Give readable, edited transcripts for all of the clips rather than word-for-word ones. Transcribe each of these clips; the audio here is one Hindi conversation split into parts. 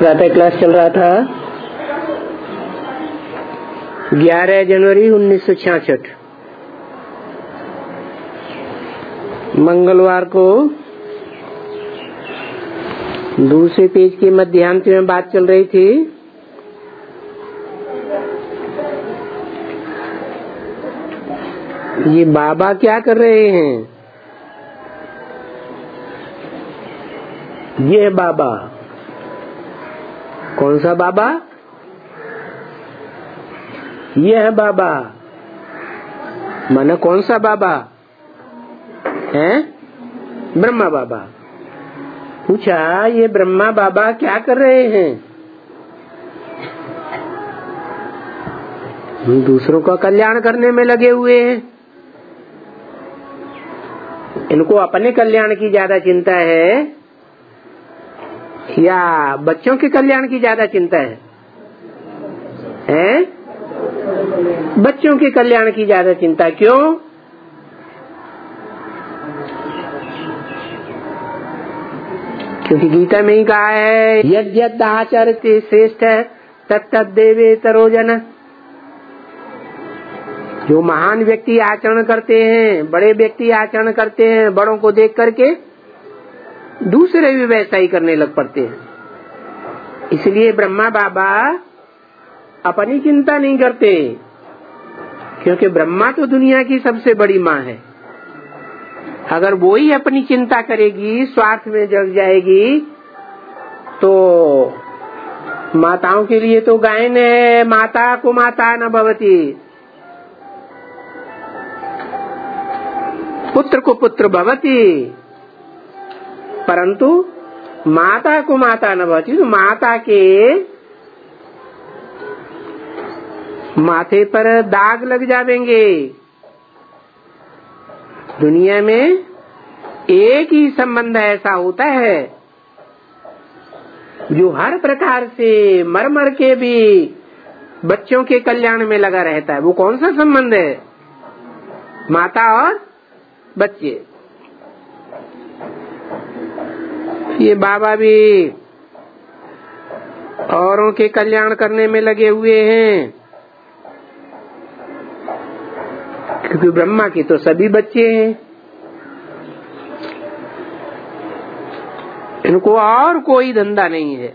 प्रातः क्लास चल रहा था 11 जनवरी 1966 मंगलवार को दूसरे पेज के मध्यांत में बात चल रही थी। ये बाबा क्या कर रहे हैं? ये बाबा कौन सा बाबा? ये है बाबा। माने कौन सा बाबा है? ब्रह्मा बाबा। पूछा ये ब्रह्मा बाबा क्या कर रहे हैं? दूसरों का कल्याण करने में लगे हुए हैं। इनको अपने कल्याण की ज्यादा चिंता है या बच्चों के कल्याण की ज्यादा चिंता है? बच्चों के कल्याण की ज्यादा चिंता। क्यों? क्योंकि गीता में ही कहा है यद्यद् आचरते श्रेष्ठ तत्तद्देवेतरो जन। जो महान व्यक्ति आचरण करते हैं, बड़े व्यक्ति आचरण करते हैं, बड़ों को देख करके दूसरे भी वैसा ही करने लग पड़ते हैं। इसलिए ब्रह्मा बाबा अपनी चिंता नहीं करते, क्योंकि ब्रह्मा तो दुनिया की सबसे बड़ी माँ है। अगर वो ही अपनी चिंता करेगी, स्वार्थ में जग जाएगी, तो माताओं के लिए तो गायन है माता को माता न भवती, पुत्र को पुत्र भवती, परंतु माता को माता न भवती। तो माता के माथे पर दाग लग जाएंगे। दुनिया में एक ही संबंध ऐसा होता है जो हर प्रकार से मर मर के भी बच्चों के कल्याण में लगा रहता है। वो कौन सा संबंध है? माता और बच्चे। ये बाबा भी औरों के कल्याण करने में लगे हुए हैं, क्योंकि ब्रह्मा के तो सभी बच्चे हैं। इनको और कोई धंधा नहीं है।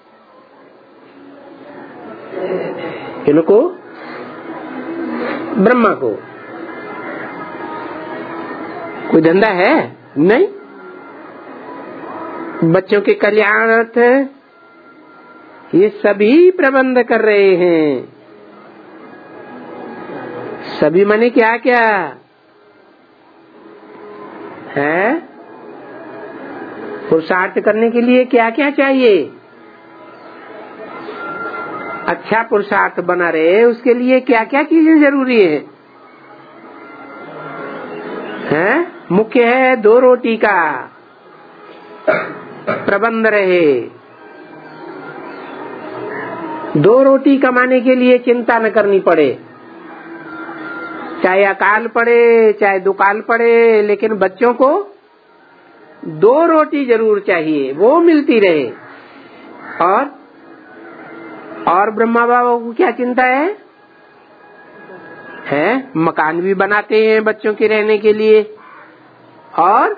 इनको ब्रह्मा को कोई धंधा है नहीं। बच्चों के कल्याणार्थ ये सभी प्रबंध कर रहे हैं। सभी माने क्या क्या है? पुरुषार्थ करने के लिए क्या क्या चाहिए? अच्छा पुरुषार्थ बना रहे उसके लिए क्या क्या चीजें जरूरी है? मुख्य है 2 रोटी का प्रबंध रहे। 2 रोटी कमाने के लिए चिंता न करनी पड़े, चाहे अकाल पड़े चाहे दुकाल पड़े, लेकिन बच्चों को 2 रोटी जरूर चाहिए, वो मिलती रहे। और ब्रह्मा बाबा को क्या चिंता है? मकान भी बनाते हैं बच्चों के रहने के लिए, और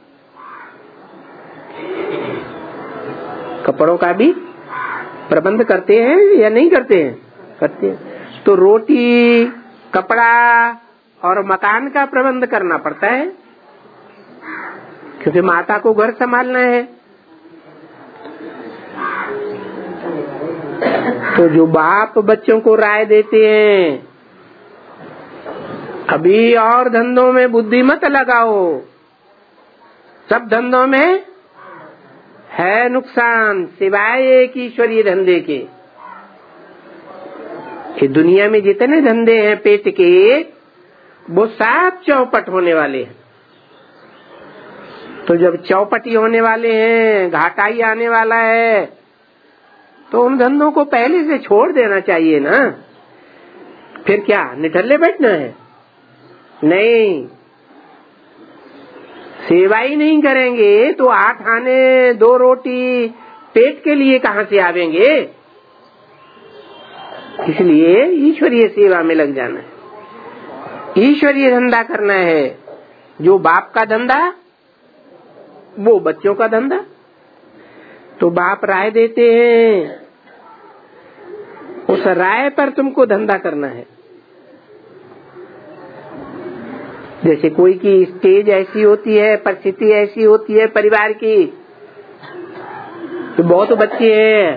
कपड़ों का भी प्रबंध करते हैं या नहीं करते हैं? करते हैं। तो रोटी, कपड़ा और मकान का प्रबंध करना पड़ता है, क्योंकि माता को घर संभालना है। तो जो बाप बच्चों को राय देते हैं अभी और धंधों में बुद्धि मत लगाओ, सब धंधों में है नुकसान सिवाय एक ईश्वरीय धंधे के। ये दुनिया में जितने धंधे हैं पेट के, वो सब चौपट होने वाले हैं। तो जब चौपटी होने वाले हैं, घाटा ही आने वाला है, तो उन धंधों को पहले से छोड़ देना चाहिए ना। फिर क्या निठल्ले बैठना है? नहीं, सेवा ही नहीं करेंगे तो 8 आने 2 रोटी पेट के लिए कहाँ से आवेंगे? इसलिए ईश्वरीय सेवा में लग जाना है, ईश्वरीय धंधा करना है। जो बाप का धंधा वो बच्चों का धंधा। तो बाप राय देते हैं, उस राय पर तुमको धंधा करना है। जैसे कोई की स्टेज ऐसी होती है, परिस्थिति ऐसी होती है परिवार की, तो बहुत बच्चे हैं,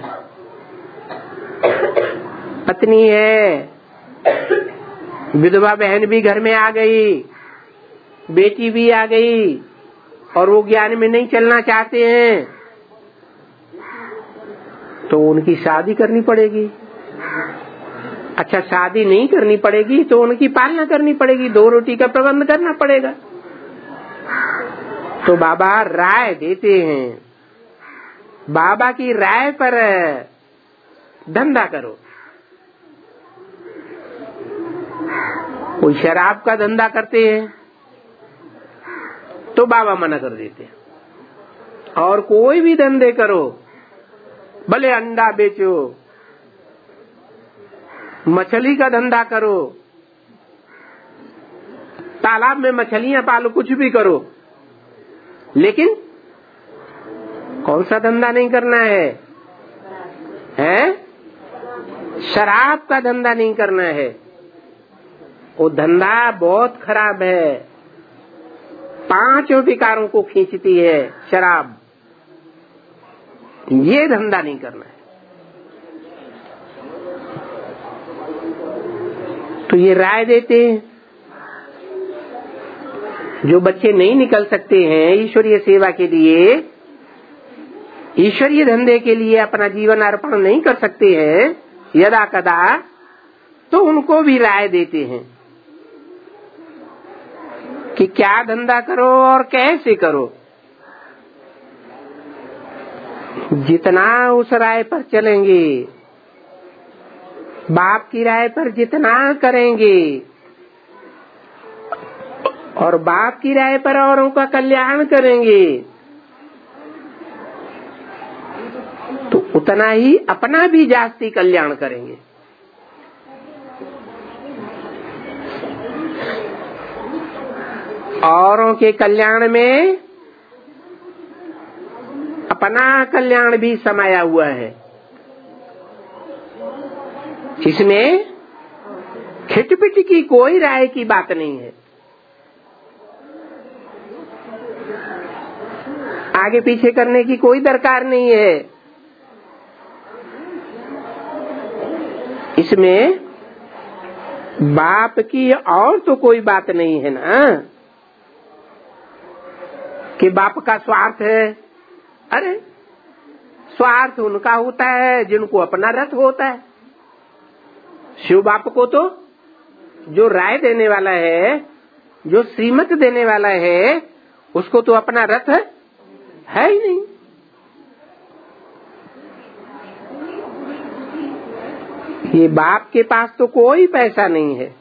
पत्नी है, विधवा बहन भी घर में आ गई, बेटी भी आ गई, और वो ज्ञान में नहीं चलना चाहते हैं, तो उनकी शादी करनी पड़ेगी। अच्छा, शादी नहीं करनी पड़ेगी तो उनकी पालना करनी पड़ेगी, 2 रोटी का प्रबंध करना पड़ेगा। तो बाबा राय देते हैं, बाबा की राय पर धंधा करो। कोई शराब का धंधा करते हैं तो बाबा मना कर देते हैं। और कोई भी धंधे करो, भले अंडा बेचो, मछली का धंधा करो, तालाब में मछलियां पालो, कुछ भी करो, लेकिन कौन सा धंधा नहीं करना है? शराब का धंधा नहीं करना है। वो धंधा बहुत खराब है, 5 विकारों को खींचती है शराब। ये धंधा नहीं करना है। तो ये राय देते हैं। जो बच्चे नहीं निकल सकते हैं ईश्वरीय सेवा के लिए, ईश्वरीय धंधे के लिए अपना जीवन अर्पण नहीं कर सकते हैं यदा कदा, तो उनको भी राय देते हैं कि क्या धंधा करो और कैसे करो। जितना उस राय पर चलेंगे, बाप की राय पर जितना करेंगे और बाप की राय पर औरों का कल्याण करेंगे, तो उतना ही अपना भी जास्ती कल्याण करेंगे। औरों के कल्याण में अपना कल्याण भी समाया हुआ है। इसमें खिटपिट की कोई राय की बात नहीं है, आगे पीछे करने की कोई दरकार नहीं है। इसमें बाप की और तो कोई बात नहीं है ना, कि बाप का स्वार्थ है। अरे स्वार्थ उनका होता है जिनको अपना रथ होता है। शिव बाप को तो जो राय देने वाला है, जो श्रीमत देने वाला है, उसको तो अपना रथ है ही नहीं। ये बाप के पास तो कोई पैसा नहीं है।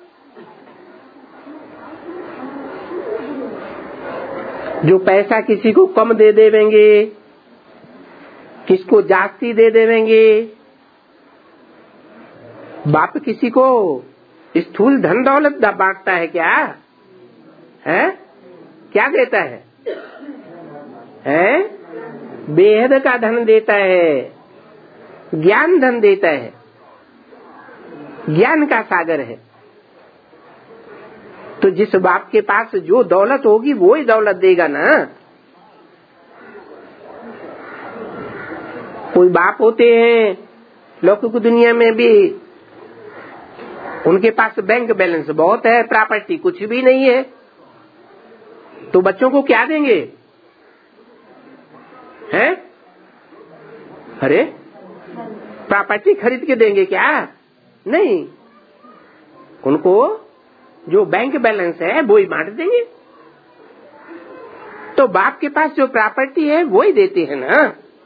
जो पैसा किसी को कम दे देवेंगे, किसको जास्ती दे देवेंगे। बाप किसी को स्थूल धन दौलत बांटता है क्या? है क्या देता है? बेहद का धन देता है, ज्ञान धन देता है, ज्ञान का सागर है। तो जिस बाप के पास जो दौलत होगी वो ही दौलत देगा ना। कोई बाप होते हैं लौकिक दुनिया में भी, उनके पास बैंक बैलेंस बहुत है, प्रॉपर्टी कुछ भी नहीं है, तो बच्चों को क्या देंगे? हैं? अरे प्रॉपर्टी खरीद के देंगे क्या? नहीं, उनको जो बैंक बैलेंस है वो ही बांट देंगे। तो बाप के पास जो प्रॉपर्टी है वो ही देते हैं ना।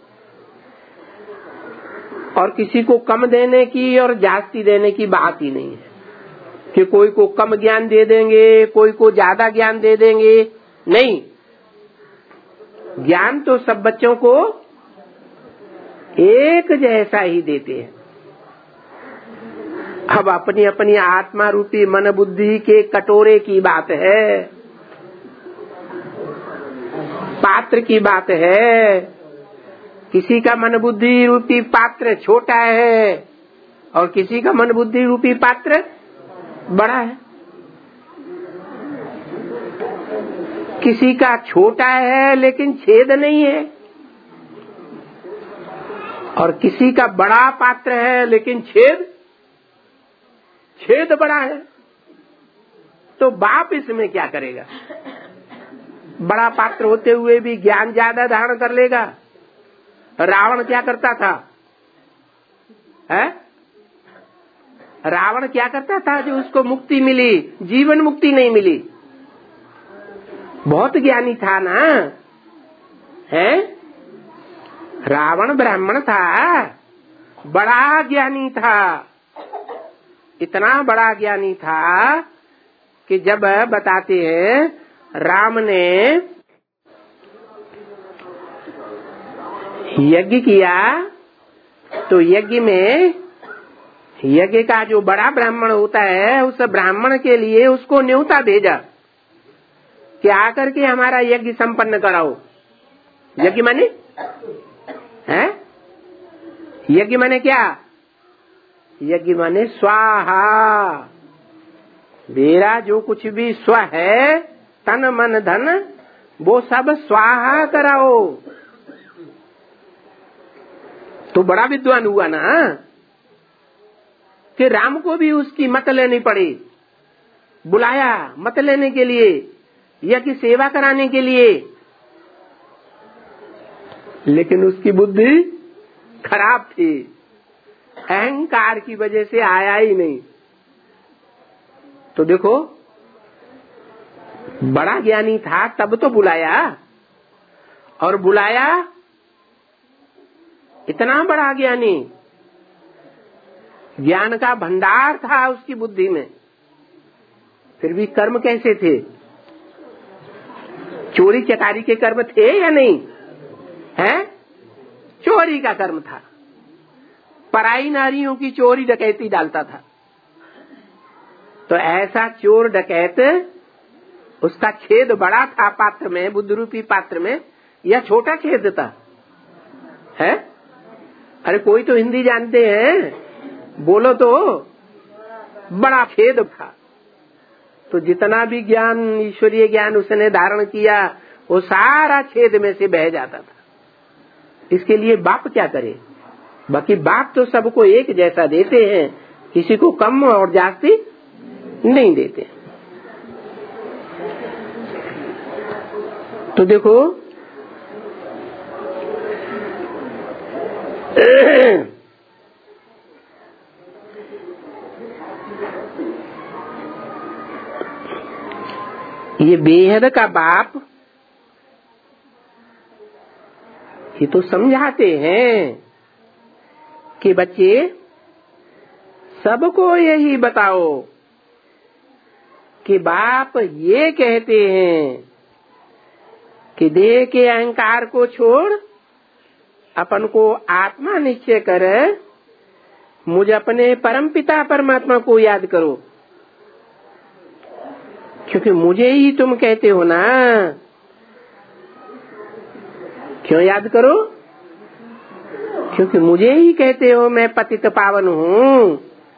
और किसी को कम देने की और जास्ती देने की बात ही नहीं है कि कोई को कम ज्ञान दे देंगे, कोई को ज्यादा ज्ञान दे देंगे। नहीं, ज्ञान तो सब बच्चों को एक जैसा ही देते हैं। अब अपनी अपनी आत्मा रूपी मन बुद्धि के कटोरे की बात है, पात्र की बात है। किसी का मन बुद्धि रूपी पात्र छोटा है और किसी का मन बुद्धि रूपी पात्र बड़ा है। किसी का छोटा है लेकिन छेद नहीं है, और किसी का बड़ा पात्र है लेकिन छेद बड़ा है। तो बाप इसमें क्या करेगा? बड़ा पात्र होते हुए भी ज्ञान ज्यादा धारण कर लेगा। रावण क्या करता था? रावण क्या करता था जो उसको मुक्ति मिली, जीवन मुक्ति नहीं मिली? बहुत ज्ञानी था ना, है? रावण ब्राह्मण था, बड़ा ज्ञानी था, इतना बड़ा ज्ञानी था कि जब बताते हैं राम ने यज्ञ किया तो यज्ञ में यज्ञ का जो बड़ा ब्राह्मण होता है उस ब्राह्मण के लिए उसको न्योता भेजा कि आकर के हमारा यज्ञ संपन्न कराओ। यज्ञ माने है? यज्ञ माने क्या? यज्ञ माने स्वाहा। मेरा जो कुछ भी स्व है, तन मन धन, वो सब स्वाहा कराओ। तो बड़ा विद्वान हुआ ना कि राम को भी उसकी मत लेनी पड़ी। बुलाया मत लेने के लिए, यज्ञ सेवा कराने के लिए, लेकिन उसकी बुद्धि खराब थी, अहंकार की वजह से आया ही नहीं। तो देखो, बड़ा ज्ञानी था तब तो बुलाया, और बुलाया इतना बड़ा ज्ञानी, ज्ञान का भंडार था उसकी बुद्धि में, फिर भी कर्म कैसे थे? चोरी चकारी के कर्म थे या नहीं? है? चोरी का कर्म था, पराई नारियों की चोरी डकैती डालता था। तो ऐसा चोर डकैत, उसका छेद बड़ा था पात्र में, बुद्ध रूपी पात्र में, या छोटा छेद था? है? अरे कोई तो हिंदी जानते हैं, बोलो तो। बड़ा छेद था। तो जितना भी ज्ञान, ईश्वरीय ज्ञान उसने धारण किया, वो सारा छेद में से बह जाता था। इसके लिए बाप क्या करे? बाकी बाप तो सबको एक जैसा देते हैं, किसी को कम और जास्ती नहीं देते। तो देखो, ये बेहद का बाप ये तो समझाते हैं कि बच्चे सबको यही बताओ कि बाप ये कहते हैं कि देह के अहंकार को छोड़, अपन को आत्मा निश्चय कर मुझे अपने परमपिता परमात्मा को याद करो। क्योंकि मुझे ही तुम कहते हो ना। क्यों याद करो? क्योंकि मुझे ही कहते हो मैं पतित पावन हूँ।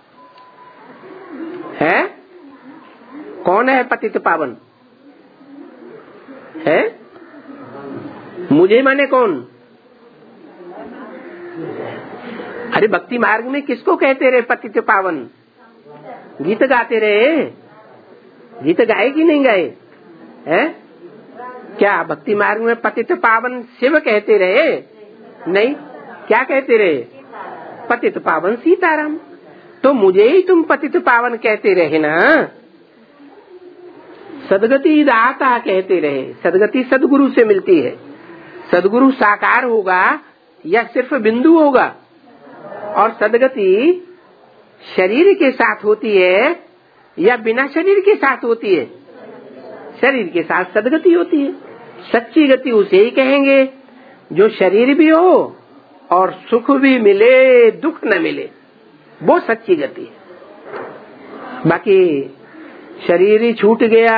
है? कौन है पतित पावन? है? मुझे माने कौन? अरे भक्ति मार्ग में किसको कहते रहे पतित पावन? गीत गाते रहे, गीत गाए कि नहीं गाए? हैं? क्या भक्ति मार्ग में पतित पावन शिव कहते रहे? नहीं। क्या कहते रहे? पतित पावन सीताराम। तो मुझे ही तुम पतित पावन कहते रहे ना। सदगति दाता कहते रहे। सदगति सदगुरु से मिलती है। सदगुरु साकार होगा या सिर्फ बिंदु होगा? और सदगति शरीर के साथ होती है या बिना शरीर के साथ होती है? शरीर के साथ सदगति होती है। सच्ची गति उसे ही कहेंगे जो शरीर भी हो और सुख भी मिले दुख न मिले, वो सच्ची गति है। बाकी शरीर ही छूट गया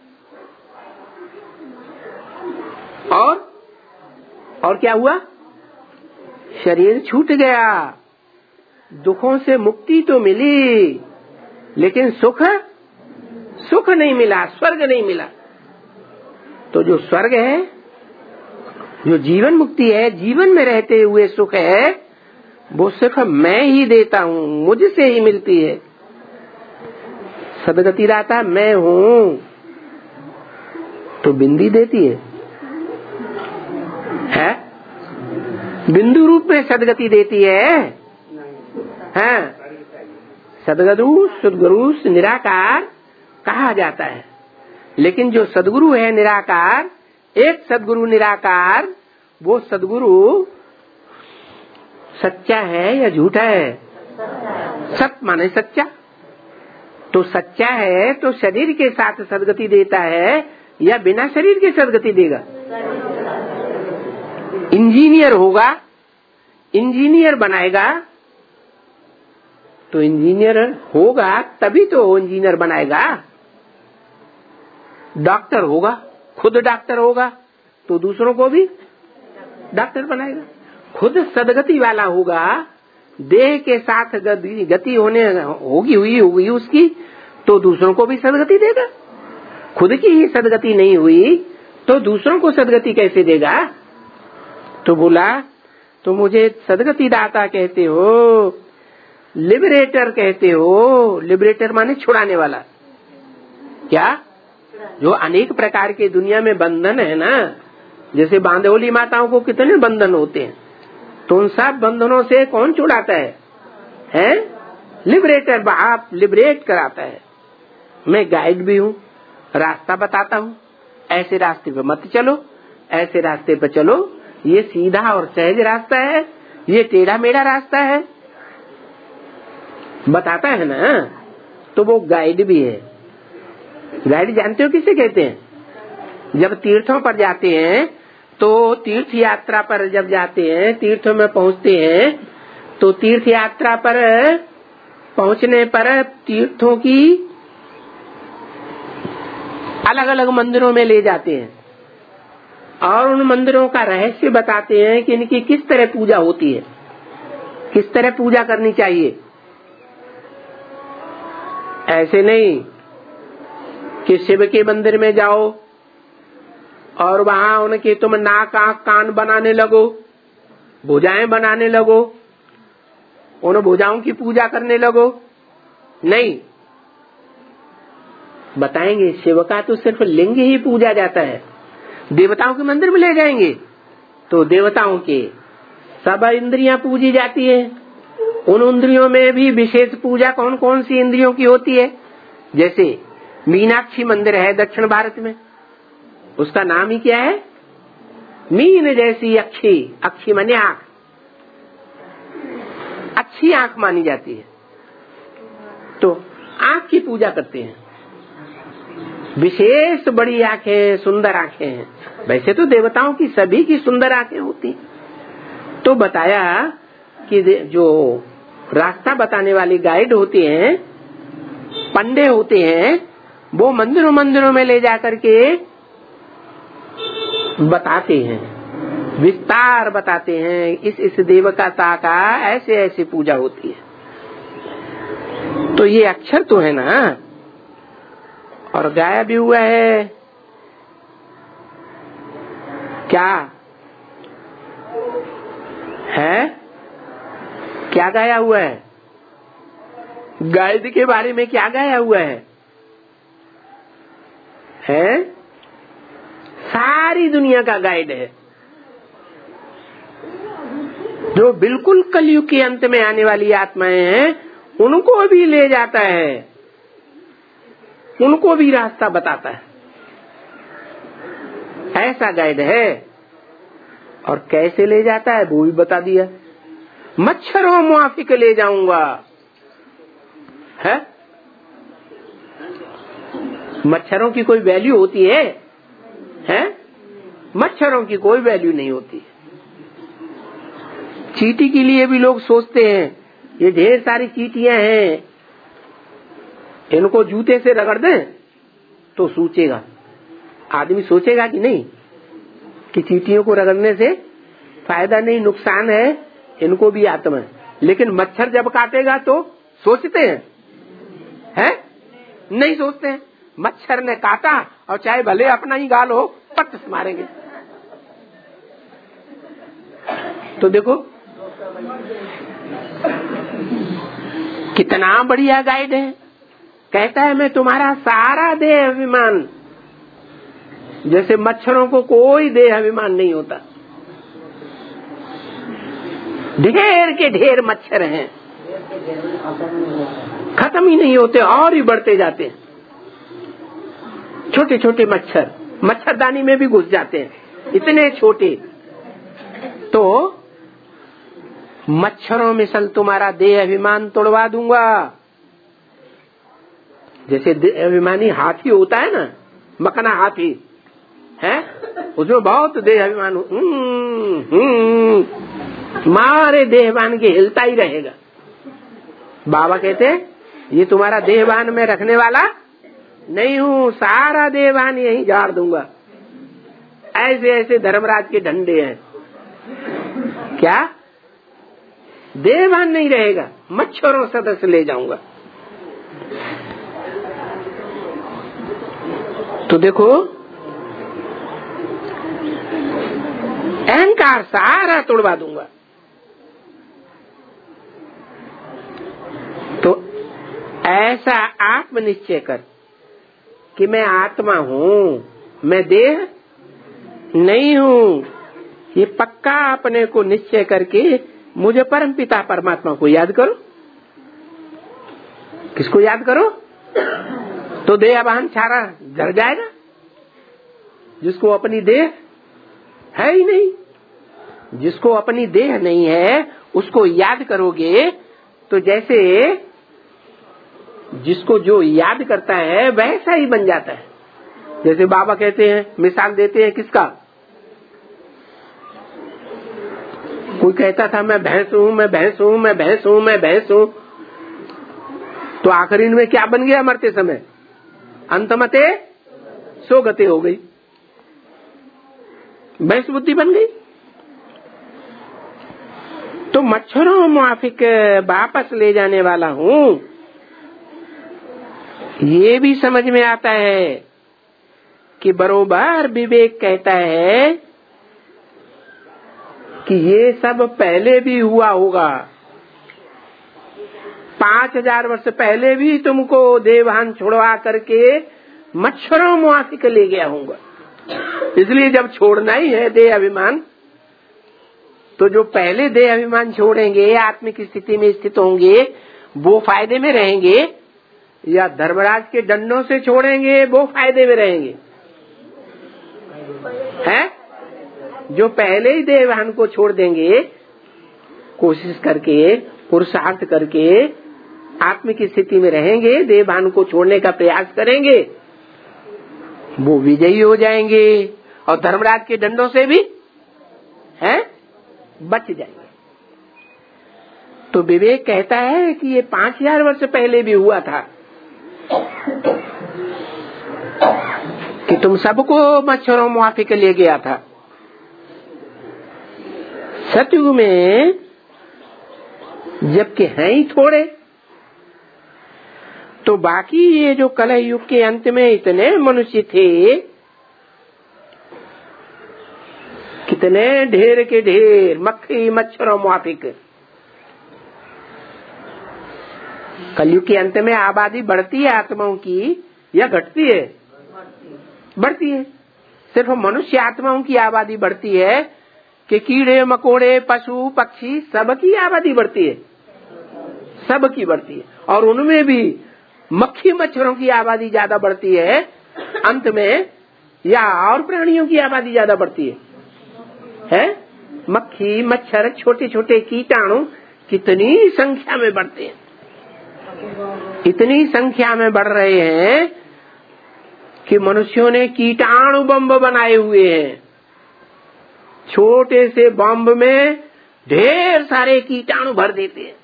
और क्या हुआ? शरीर छूट गया, दुखों से मुक्ति तो मिली, लेकिन सुख नहीं मिला, स्वर्ग नहीं मिला। तो जो स्वर्ग है, जो जीवन मुक्ति है, जीवन में रहते हुए सुख है, वो सिर्फ मैं ही देता हूँ, मुझसे ही मिलती है। सदगति दाता मैं हूँ, तो बिंदी देती है बिंदु रूप में सदगति देती है। सदगुरु सदगुरु निराकार कहा जाता है, लेकिन जो सदगुरु है निराकार, एक सदगुरु निराकार, वो सदगुरु सच्चा है या झूठा है? सत माने सच्चा। तो सच्चा है तो शरीर के साथ सदगति देता है या बिना शरीर के सदगति देगा? इंजीनियर होगा, इंजीनियर बनाएगा, तो इंजीनियर होगा तभी तो इंजीनियर बनाएगा। डॉक्टर होगा, खुद डॉक्टर होगा तो दूसरों को भी डॉक्टर बनाएगा। खुद सदगति वाला होगा, देह के साथ गति होने हुई उसकी, तो दूसरों को भी सदगति देगा। खुद की ही सदगति नहीं हुई तो दूसरों को सदगति कैसे देगा? तो बोला, तो मुझे सदगति दाता कहते हो, लिबरेटर कहते हो। लिबरेटर माने छुड़ाने वाला। क्या? जो अनेक प्रकार के दुनिया में बंधन है ना, जैसे बांधवली माताओं को कितने बंधन होते हैं, तो उन सब बंधनों से कौन छुड़ाता है? लिबरेटर, बाप लिबरेट कराता है। मैं गाइड भी हूँ, रास्ता बताता हूँ, ऐसे रास्ते पे मत चलो, ऐसे रास्ते पे चलो, ये सीधा और सहज रास्ता है, ये टेढ़ा मेढ़ा रास्ता है, बताता है ना। तो वो गाइड भी है। गाइड जानते हो किसे कहते हैं? जब तीर्थों पर जाते हैं, तो तीर्थ यात्रा पर जब जाते हैं, तीर्थों में पहुंचते हैं, तो तीर्थ यात्रा पर पहुंचने पर तीर्थों की अलग अलग मंदिरों में ले जाते हैं और उन मंदिरों का रहस्य बताते हैं कि इनकी किस तरह पूजा होती है, किस तरह पूजा करनी चाहिए। ऐसे नहीं कि शिव के मंदिर में जाओ और वहां उनके तुम नाक आंख कान बनाने लगो, भुजाएं बनाने लगो, उन भुजाओं की पूजा करने लगो। नहीं, बताएंगे शिव का तो सिर्फ लिंग ही पूजा जाता है। देवताओं के मंदिर में ले जाएंगे तो देवताओं के सब इंद्रियां पूजी जाती है। उन इंद्रियों में भी विशेष पूजा कौन कौन सी इंद्रियों की होती है? जैसे मीनाक्षी मंदिर है दक्षिण भारत में, उसका नाम ही क्या है? मीन जैसी अक्षी, अक्षी माने आंख, अच्छी आंख मानी जाती है, तो आंख की पूजा करते हैं। विशेष बड़ी आंखें, सुंदर आंखें हैं। वैसे तो देवताओं की सभी की सुंदर आंखें होती। तो बताया कि जो रास्ता बताने वाले गाइड होते हैं, पंडे होते हैं, वो मंदिरों मंदिरों में ले जाकर के बताते हैं, विस्तार बताते हैं, इस देवता का ऐसे ऐसे पूजा होती है। तो ये अक्षर तो है ना, और गाया भी हुआ है। क्या है? क्या गाया हुआ है? गाइड के बारे में क्या गाया हुआ है? सारी दुनिया का गाइड है, जो बिल्कुल कलयुग के अंत में आने वाली आत्माएं हैं, उनको भी ले जाता है, उनको भी रास्ता बताता है। ऐसा गाइड है। और कैसे ले जाता है वो भी बता दिया। मच्छरों मुआफिक ले जाऊंगा, है? मच्छरों की कोई वैल्यू होती है? मच्छरों की कोई वैल्यू नहीं होती। चींटी के लिए भी लोग सोचते हैं, ये ढेर सारी चींटियां हैं, इनको जूते से रगड़ दें तो सूचेगा। आदमी सोचेगा कि नहीं कि चींटियों को रगड़ने से फायदा नहीं, नुकसान है, इनको भी आत्मा है। लेकिन मच्छर जब काटेगा तो सोचते हैं? नहीं सोचते हैं। मच्छर ने काटा और चाहे भले अपना ही गाल हो, पट से मारेंगे। तो देखो कितना बढ़िया गाइड है। कहता है मैं तुम्हारा सारा देह अभिमान, जैसे मच्छरों को कोई देह अभिमान नहीं होता। ढेर के ढेर मच्छर हैं, खत्म ही नहीं होते और ही बढ़ते जाते हैं। छोटे छोटे मच्छर मच्छरदानी में भी घुस जाते हैं, इतने छोटे। तो मच्छरों में सल तुम्हारा देह अभिमान तोड़वा दूंगा। जैसे देह अभिमानी हाथी होता है ना, मकना हाथी है, उसमें बहुत देह अभिमान, मारे देहवान के हिलता ही रहेगा। बाबा कहते ये तुम्हारा देहवान में रखने वाला नहीं हूँ, सारा देहवान यही झाड़ दूंगा। ऐसे ऐसे धर्मराज के डंडे हैं, क्या देहवान नहीं रहेगा, मच्छरों सदस्य ले जाऊंगा। तो देखो अहंकार सारा तोड़वा दूंगा। तो ऐसा आत्मनिश्चय कर कि मैं आत्मा हूँ, मैं देह नहीं हूँ। ये पक्का अपने को निश्चय करके मुझे परम पिता परमात्मा को याद करो। किसको याद करो? तो देह अभिमान सारा जल जाएगा। जिसको अपनी देह है ही नहीं, जिसको अपनी देह नहीं है उसको याद करोगे तो जैसे जिसको जो याद करता है वैसा ही बन जाता है। जैसे बाबा कहते हैं, मिसाल देते हैं किसका? कोई कहता था मैं भैंस हूँ, मैं भैंस हूँ, मैं भैंस हूँ, मैं भैंस हूँ, तो आखिरी में क्या बन गया? मरते समय अंतमते सोगते हो गई, भैंस बुद्धि बन गई। तो मच्छरों मुआफिक वापस ले जाने वाला हूँ, ये भी समझ में आता है कि बरोबर विवेक कहता है कि ये सब पहले भी हुआ होगा। 5000 वर्ष पहले भी तुमको देवहान छुड़वा करके मच्छरों मुआफिक ले गया होगा। इसलिए जब छोड़ना ही है देह अभिमान, तो जो पहले देह अभिमान छोड़ेंगे, आत्मिक स्थिति में स्थित होंगे, वो फायदे में रहेंगे, या धर्मराज के दंडों से छोड़ेंगे वो फायदे में रहेंगे? हैं? जो पहले ही देहभान को छोड़ देंगे, कोशिश करके पुरुषार्थ करके आत्मिक स्थिति में रहेंगे, देहभान को छोड़ने का प्रयास करेंगे, वो विजयी हो जाएंगे और धर्मराज के दंडों से भी हैं बच जाएंगे। तो विवेक कहता है कि ये 5000 वर्ष पहले भी हुआ था कि तुम सबको मच्छरों मुआफिक ले गया था। सतयुग में जबकि हैं ही थोड़े, तो बाकी ये जो कलह युग के अंत में इतने मनुष्य थे, कितने ढेर के ढेर मक्खी मच्छरों मुआफिक। कलयुग के अंत में आबादी बढ़ती है आत्माओं की या घटती है? बढ़ती है। सिर्फ मनुष्य आत्माओं की आबादी बढ़ती है कि कीड़े मकोड़े पशु पक्षी सबकी आबादी बढ़ती है? सबकी बढ़ती है। और उनमें भी मक्खी मच्छरों की आबादी ज्यादा बढ़ती है अंत में, या और प्राणियों की आबादी ज्यादा बढ़ती है? मक्खी मच्छर छोटे छोटे कीटाणु कितनी संख्या में बढ़ते हैं, इतनी संख्या में बढ़ रहे हैं कि मनुष्यों ने कीटाणु बम बनाए हुए हैं। छोटे से बम में ढेर सारे कीटाणु भर देते हैं।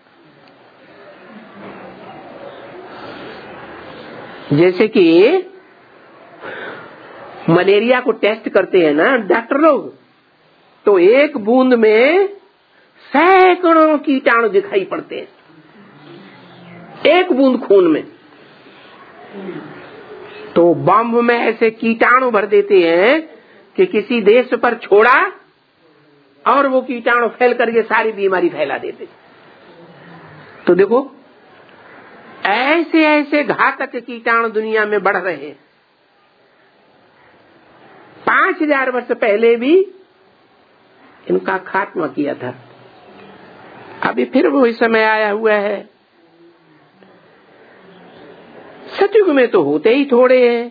जैसे कि मलेरिया को टेस्ट करते हैं ना डॉक्टर लोग, तो एक बूंद में सैकड़ों कीटाणु दिखाई पड़ते हैं, एक बूंद खून में। तो बम में ऐसे कीटाणु भर देते हैं कि किसी देश पर छोड़ा और वो कीटाणु फैल करके सारी बीमारी फैला देते। तो देखो ऐसे ऐसे घातक कीटाणु दुनिया में बढ़ रहे हैं। 5000 वर्ष पहले भी इनका खात्मा किया था, अभी फिर वही समय आया हुआ है। सतयुग में तो होते ही थोड़े हैं,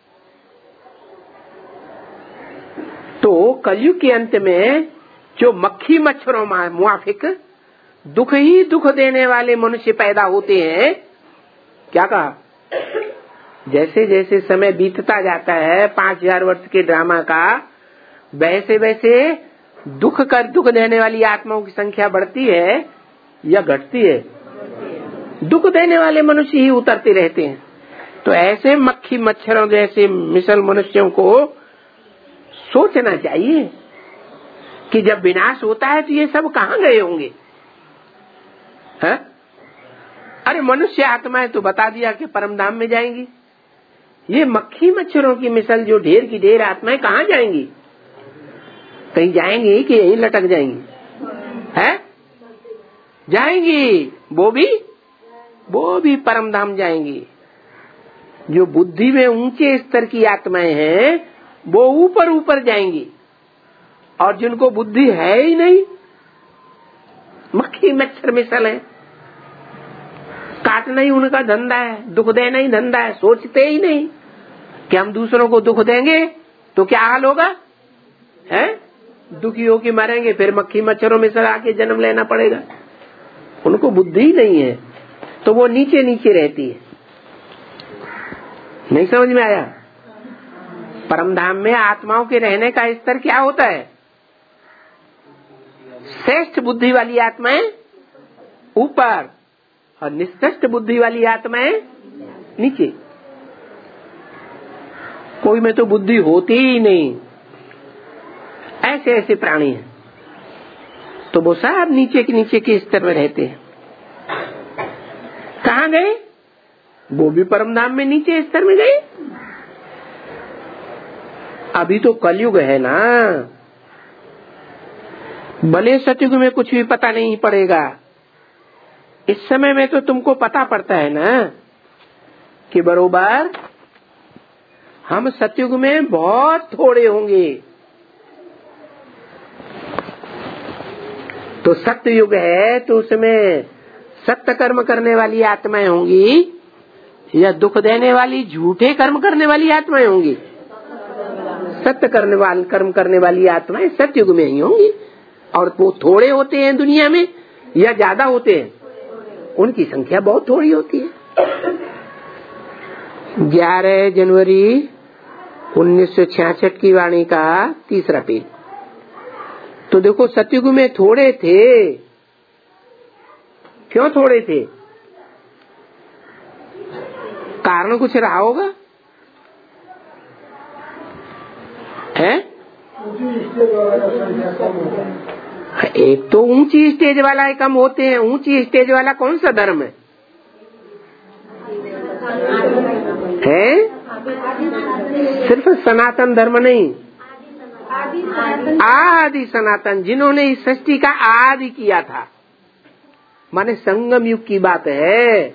तो कलयुग के अंत में जो मक्खी मच्छरों मुआफिक दुख ही दुख देने वाले मनुष्य पैदा होते हैं। क्या कहा? जैसे जैसे समय बीतता जाता है 5000 वर्ष के ड्रामा का, वैसे वैसे दुख देने वाली आत्माओं की संख्या बढ़ती है या घटती है? दुख देने वाले मनुष्य ही उतरते रहते हैं। तो ऐसे मक्खी मच्छरों जैसे मिसल मनुष्यों को सोचना चाहिए कि जब विनाश होता है तो ये सब कहाँ गए होंगे? है? अरे मनुष्य आत्माएं तो बता दिया कि परमधाम में जाएंगी। ये मक्खी मच्छरों की मिसल जो ढेर की ढेर आत्माएं कहाँ जाएंगी? कहीं जाएंगी कि यहीं लटक जाएंगी? है? जाएंगी, वो भी परमधाम जाएंगी। जो बुद्धि में ऊंचे स्तर की आत्माएं हैं वो ऊपर ऊपर जाएंगी, और जिनको बुद्धि है ही नहीं, मक्खी मच्छर मिसल है, काटना ही उनका धंधा है, दुख देना ही धंधा है, सोचते ही नहीं कि हम दूसरों को दुख देंगे तो क्या हाल होगा, है? दुखी होकर मरेंगे, फिर मक्खी मच्छरों में से आके जन्म लेना पड़ेगा। उनको बुद्धि ही नहीं है, तो वो नीचे नीचे रहती है। नहीं समझ में आया? परमधाम में आत्माओं के रहने का स्तर क्या होता है? श्रेष्ठ बुद्धि वाली आत्माएं ऊपर और निष्कृष्ट बुद्धि वाली आत्माएं नीचे। कोई में तो बुद्धि होती ही नहीं, ऐसे ऐसे प्राणी हैं, तो वो सब नीचे के स्तर में रहते हैं। कहाँ गए? वो भी परमधाम में नीचे स्तर में गए। अभी तो कलयुग है ना, भले सतयुग में कुछ भी पता नहीं पड़ेगा, इस समय में तो तुमको पता पड़ता है ना कि बरोबर हम सतयुग में बहुत थोड़े होंगे। तो सत्ययुग है तो उसमें सत्य कर्म करने वाली आत्माएं होंगी या दुख देने वाली झूठे कर्म करने वाली आत्माएं होंगी? सत्य कर्म करने वाली आत्माएं सतयुग में ही होंगी। और वो थोड़े होते हैं दुनिया में या ज्यादा होते हैं? उनकी संख्या बहुत थोड़ी होती है। 11 जनवरी 1966 की वाणी का 3रा पेज। तो देखो सतयुग में थोड़े थे। क्यों थोड़े थे? कारण कुछ रहा होगा, है? एक तो ऊंची स्टेज वाला ही कम होते हैं। ऊंची स्टेज वाला कौन सा धर्म है? सिर्फ सनातन धर्म नहीं, आदि सनातन, जिन्होंने इस सृष्टि का आदि किया था, माने संगम युग की बात है।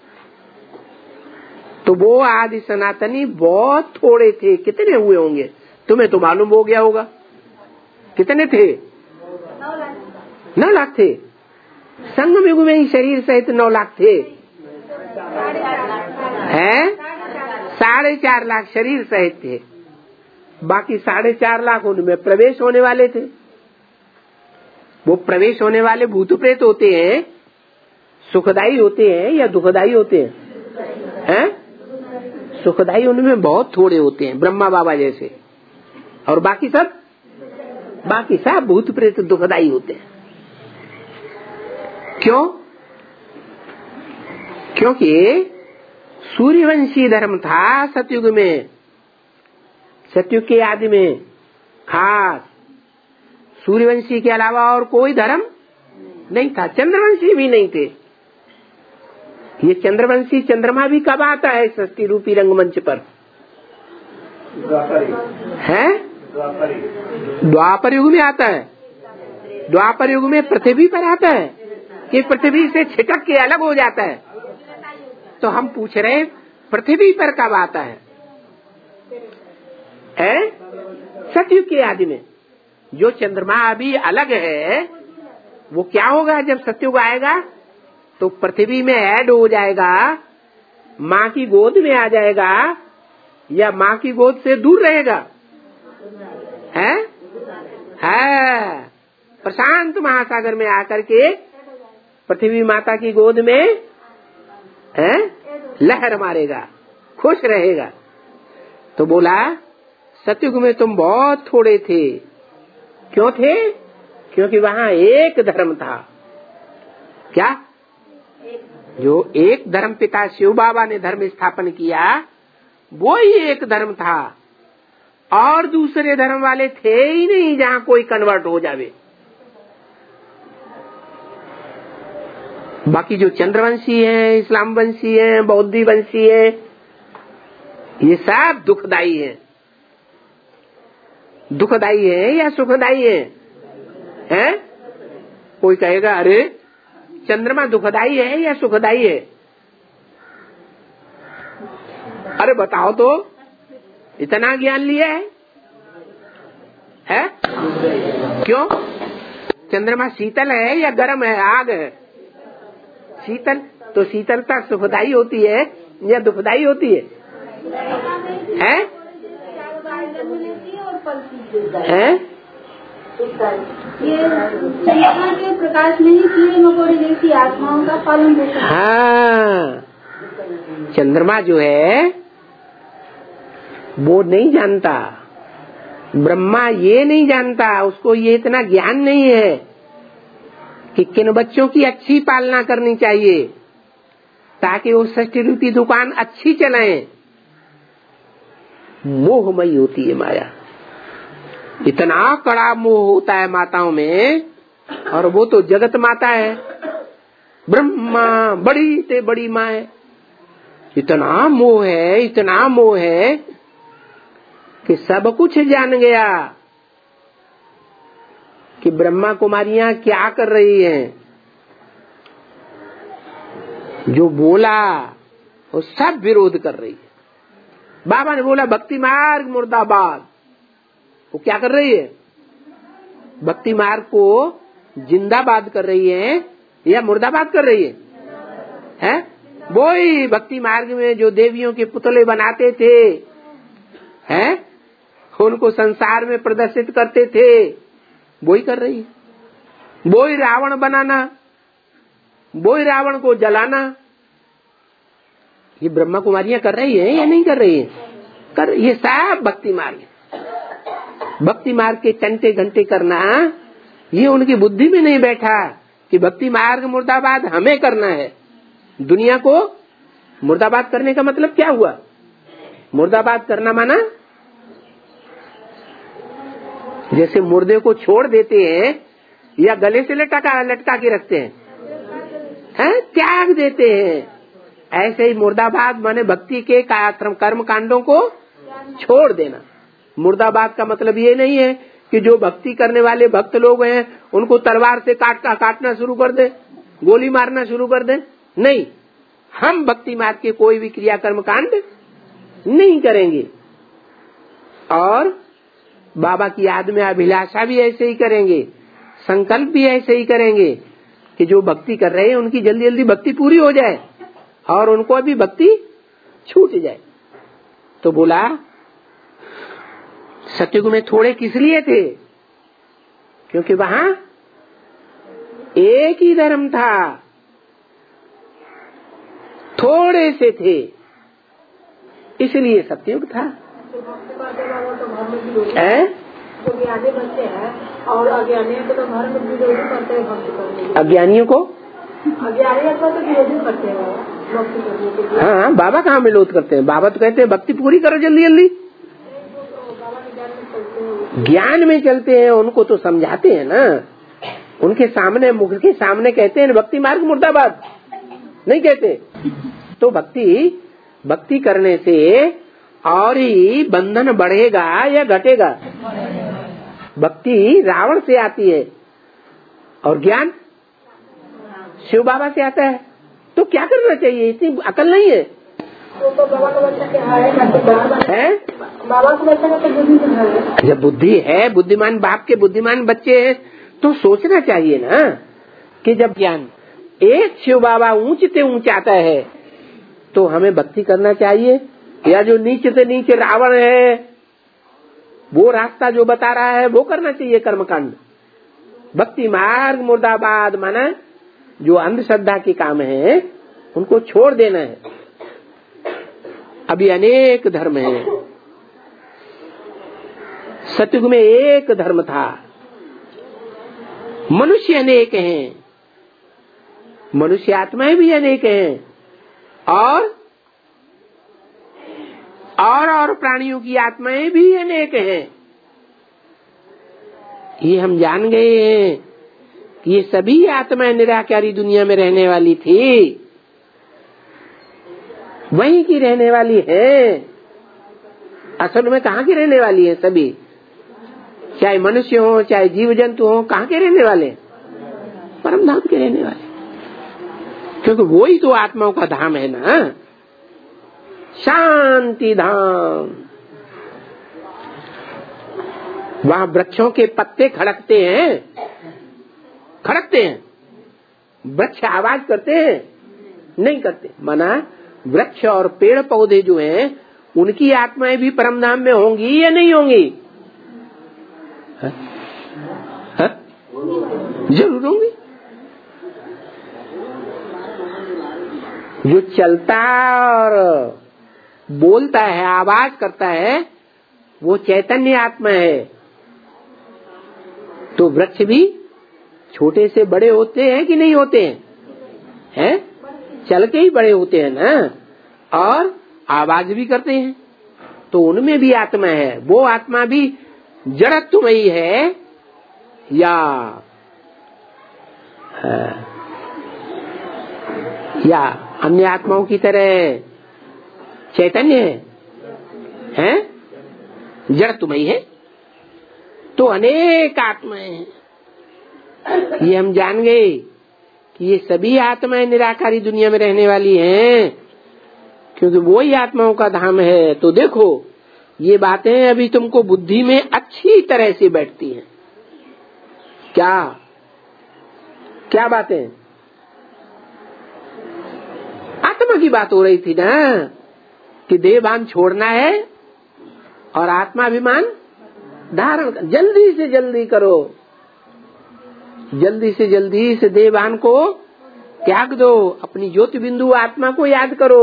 तो वो आदि सनातनी बहुत थोड़े थे। कितने हुए होंगे? तुम्हें तो मालूम हो गया होगा। कितने थे? 9 लाख थे। संगम युग में ही शरीर सहित 9 लाख थे, हैं? 4.5 लाख शरीर सहित थे, बाकी 4.5 लाख उनमें प्रवेश होने वाले थे। वो प्रवेश होने वाले भूत प्रेत होते हैं, सुखदाई होते हैं या दुखदाई होते हैं? हैं? सुखदाई उनमें बहुत थोड़े होते हैं, ब्रह्मा बाबा जैसे, और बाकी सब भूत प्रेत दुखदाई होते हैं। क्यों? क्योंकि सूर्यवंशी धर्म था सतयुग में, सतयुग के आदि में खास सूर्यवंशी के अलावा और कोई धर्म नहीं था। चंद्रवंशी भी नहीं थे। ये चंद्रवंशी चंद्रमा भी कब आता है सृष्टि रूपी रंगमंच पर? है द्वापर युग में आता है। द्वापर युग में पृथ्वी पर आता है कि पृथ्वी से छिटक के अलग हो जाता है? तो हम पूछ रहे पृथ्वी पर कब आता है? सतयुग के आदि में। जो चंद्रमा अभी अलग है वो क्या होगा जब सतयुग आएगा? तो पृथ्वी में ऐड हो जाएगा, माँ की गोद में आ जाएगा या माँ की गोद से दूर रहेगा? है प्रशांत महासागर में आकर के पृथ्वी माता की गोद में लहर मारेगा, खुश रहेगा। तो बोला सतयुग में तुम बहुत थोड़े थे। क्यों थे? क्योंकि वहाँ एक धर्म था। क्या? जो एक धर्म पिता शिव बाबा ने धर्म स्थापन किया वो ही एक धर्म था, और दूसरे धर्म वाले थे ही नहीं जहाँ कोई कन्वर्ट हो जावे। बाकी जो चंद्रवंशी है, इस्लाम वंशी है, बौद्धी वंशी है, ये सब दुखदाई है। दुखदाई है या सुखदाई है? कोई कहेगा अरे चंद्रमा दुखदाई है या सुखदाई है? अरे बताओ तो, इतना ज्ञान लिया है? क्यों? चंद्रमा शीतल है या गर्म है, आग है? शीतल। तो शीतलता सुखदाई होती है या दुखदाई होती है? ये चंद्रमा के प्रकाश में ही कीड़े मकोड़े जैसी आत्माओं का पालन होता है। हाँ, चंद्रमा जो है वो नहीं जानता, ब्रह्मा ये नहीं जानता, उसको ये इतना ज्ञान नहीं है कि किन बच्चों की अच्छी पालना करनी चाहिए ताकि वो षष्ठी रूपी दुकान अच्छी चलाएं। मोहमयी होती है माया, इतना कड़ा मोह होता है माताओं में, और वो तो जगत माता है, ब्रह्मा बड़ी से बड़ी माँ है। इतना मोह है, इतना मोह है कि सब कुछ जान गया कि ब्रह्मा कुमारियां क्या कर रही हैं। जो बोला वो सब विरोध कर रही है। बाबा ने बोला भक्ति मार्ग मुर्दाबाद, वो क्या कर रही है? भक्ति मार्ग को जिंदाबाद कर रही है या मुर्दाबाद कर रही है? वो ही भक्ति मार्ग में जो देवियों के पुतले बनाते थे, हैं, उनको संसार में प्रदर्शित करते थे, वो ही कर रही है। वो ही रावण बनाना, वो ही रावण को जलाना, ये ब्रह्मा कुमारियां कर रही है या नहीं कर रही है? ये सब भक्ति मार्ग है। भक्ति मार्ग के चंटे घंटे करना ये उनकी बुद्धि में नहीं बैठा कि भक्ति मार्ग मुर्दाबाद हमें करना है। दुनिया को मुर्दाबाद करने का मतलब क्या हुआ? मुर्दाबाद करना माना जैसे मुर्दे को छोड़ देते हैं या गले से लटका के रखते हैं, त्याग देते हैं, ऐसे ही मुर्दाबाद माने भक्ति के कर्म कांडों को छोड़ देना। मुर्दाबाद का मतलब ये नहीं है कि जो भक्ति करने वाले भक्त लोग हैं उनको तलवार से काटना शुरू कर दे, गोली मारना शुरू कर दे। नहीं, हम भक्ति मार्ग के कोई भी क्रिया कर्म कांड नहीं करेंगे, और बाबा की याद में अभिलाषा भी ऐसे ही करेंगे, संकल्प भी ऐसे ही करेंगे कि जो भक्ति कर रहे हैं उनकी जल्दी जल्दी भक्ति पूरी हो जाए और उनको अभी भक्ति छूट जाए। तो बोला सतयुग में थोड़े किस लिए थे? क्योंकि वहां एक ही धर्म था, थोड़े से थे, इसलिए सतयुग था। बच्चे हैं और अज्ञानियों को तो धर्म विरोधी करते हैं। अज्ञानियों को हाँ, बाबा कहाँ विरोध करते हैं? बाबा तो कहते हैं भक्ति पूरी करो जल्दी जल्दी। ज्ञान में चलते हैं, उनको तो समझाते हैं ना, उनके सामने, मुख के सामने कहते हैं भक्ति मार्ग मुर्दाबाद, नहीं कहते। तो भक्ति करने से और ही बंधन बढ़ेगा या घटेगा? भक्ति रावण से आती है और ज्ञान शिव बाबा से आता है। तो क्या करना चाहिए? इतनी अकल नहीं है। तो बाबा का बच्चा क्या है? बाबा का बच्चा का तो बुद्धि है। जब बुद्धि है, बुद्धिमान बाप के बुद्धिमान बच्चे हैं, तो सोचना चाहिए ना कि जब ज्ञान एक शिव बाबा ऊंचे से ऊंचा आता है तो हमें भक्ति करना चाहिए, या जो नीचे से नीचे रावण है वो रास्ता जो बता रहा है वो करना चाहिए कर्मकांड। भक्ति मार्ग मुर्दाबाद माना जो अंधश्रद्धा के काम है उनको छोड़ देना है। अभी अनेक धर्म है, सतयुग में एक धर्म था, मनुष्य अनेक हैं, मनुष्य आत्माएं भी अनेक हैं, और प्राणियों की आत्माएं भी अनेक हैं। ये हम जान गए हैं कि ये सभी आत्माएं निराकारी दुनिया में रहने वाली थी, वहीं की रहने वाली है। असल में कहाँ की रहने वाली है? सभी, चाहे मनुष्य हो चाहे जीव जंतु हो, कहाँ के रहने वाले? परम धाम के रहने वाले, क्योंकि वो ही तो आत्माओं का धाम है ना, शांति धाम। वहाँ वृक्षों के पत्ते खड़कते हैं, वृक्ष आवाज करते हैं? नहीं करते। माना वृक्ष और पेड़ पौधे जो हैं उनकी आत्माएं भी परम धाम में होंगी या नहीं होंगी? जरूर होंगी। जो चलता और बोलता है, आवाज करता है, वो चैतन्य आत्मा है। तो वृक्ष भी छोटे से बड़े होते हैं कि नहीं होते हैं? चल के ही बड़े होते हैं ना, और आवाज भी करते हैं, तो उनमें भी आत्मा है। वो आत्मा भी जड़त्वमयी है या अन्य आत्माओं की तरह चैतन्य है? जड़त्वमयी है। तो अनेक आत्माएं हैं, ये हम जान गए कि ये सभी आत्माएं निराकारी दुनिया में रहने वाली हैं, क्योंकि वो ही आत्माओं का धाम है। तो देखो, ये बातें अभी तुमको बुद्धि में अच्छी तरह से बैठती हैं। क्या बातें? आत्मा की बात हो रही थी ना, कि देहभान छोड़ना है और आत्माभिमान धारण कर। जल्दी से जल्दी करो, जल्दी से देहभान को त्याग दो, अपनी ज्योति बिंदु आत्मा को याद करो।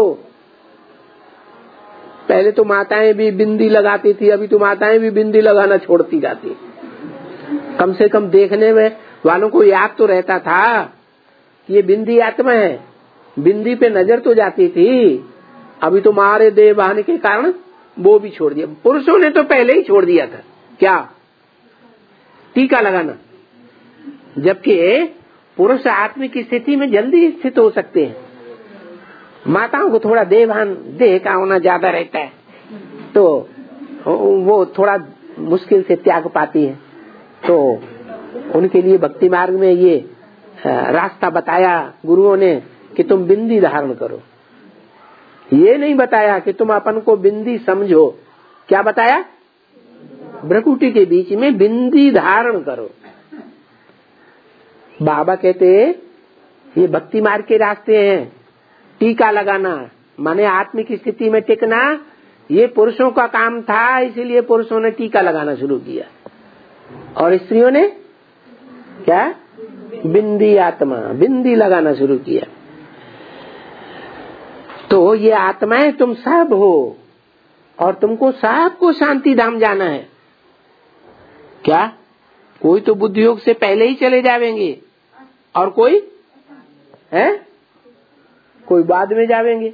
पहले तो माताएं भी बिंदी लगाती थी, अभी तो माताएं भी बिंदी लगाना छोड़ती जाती। कम से कम देखने में वालों को याद तो रहता था कि ये बिंदी आत्मा है, बिंदी पे नजर तो जाती थी। अभी तो मारे देहभान के कारण वो भी छोड़ दिया। पुरुषों ने तो पहले ही छोड़ दिया था, क्या? टीका लगाना। जबकि पुरुष आत्मिक स्थिति में जल्दी स्थित हो सकते हैं, माताओं को थोड़ा देह का होना ज्यादा रहता है, तो वो थोड़ा मुश्किल से त्याग पाती है। तो उनके लिए भक्ति मार्ग में ये रास्ता बताया गुरुओं ने कि तुम बिंदी धारण करो। ये नहीं बताया कि तुम अपन को बिंदी समझो। क्या बताया? भ्रकुटी के बीच में बिंदी धारण करो। बाबा कहते ये भक्ति मार्ग के रास्ते हैं। टीका लगाना माने आत्मिक स्थिति में टिकना, ये पुरुषों का काम था, इसीलिए पुरुषों ने टीका लगाना शुरू किया, और स्त्रियों ने क्या? बिंदी लगाना शुरू किया। तो ये आत्माएं तुम सब हो, और तुमको सबको शांति धाम जाना है। क्या? कोई तो बुद्धि योग से पहले ही चले जाएंगे, और कोई है, कोई बाद में जावेंगे।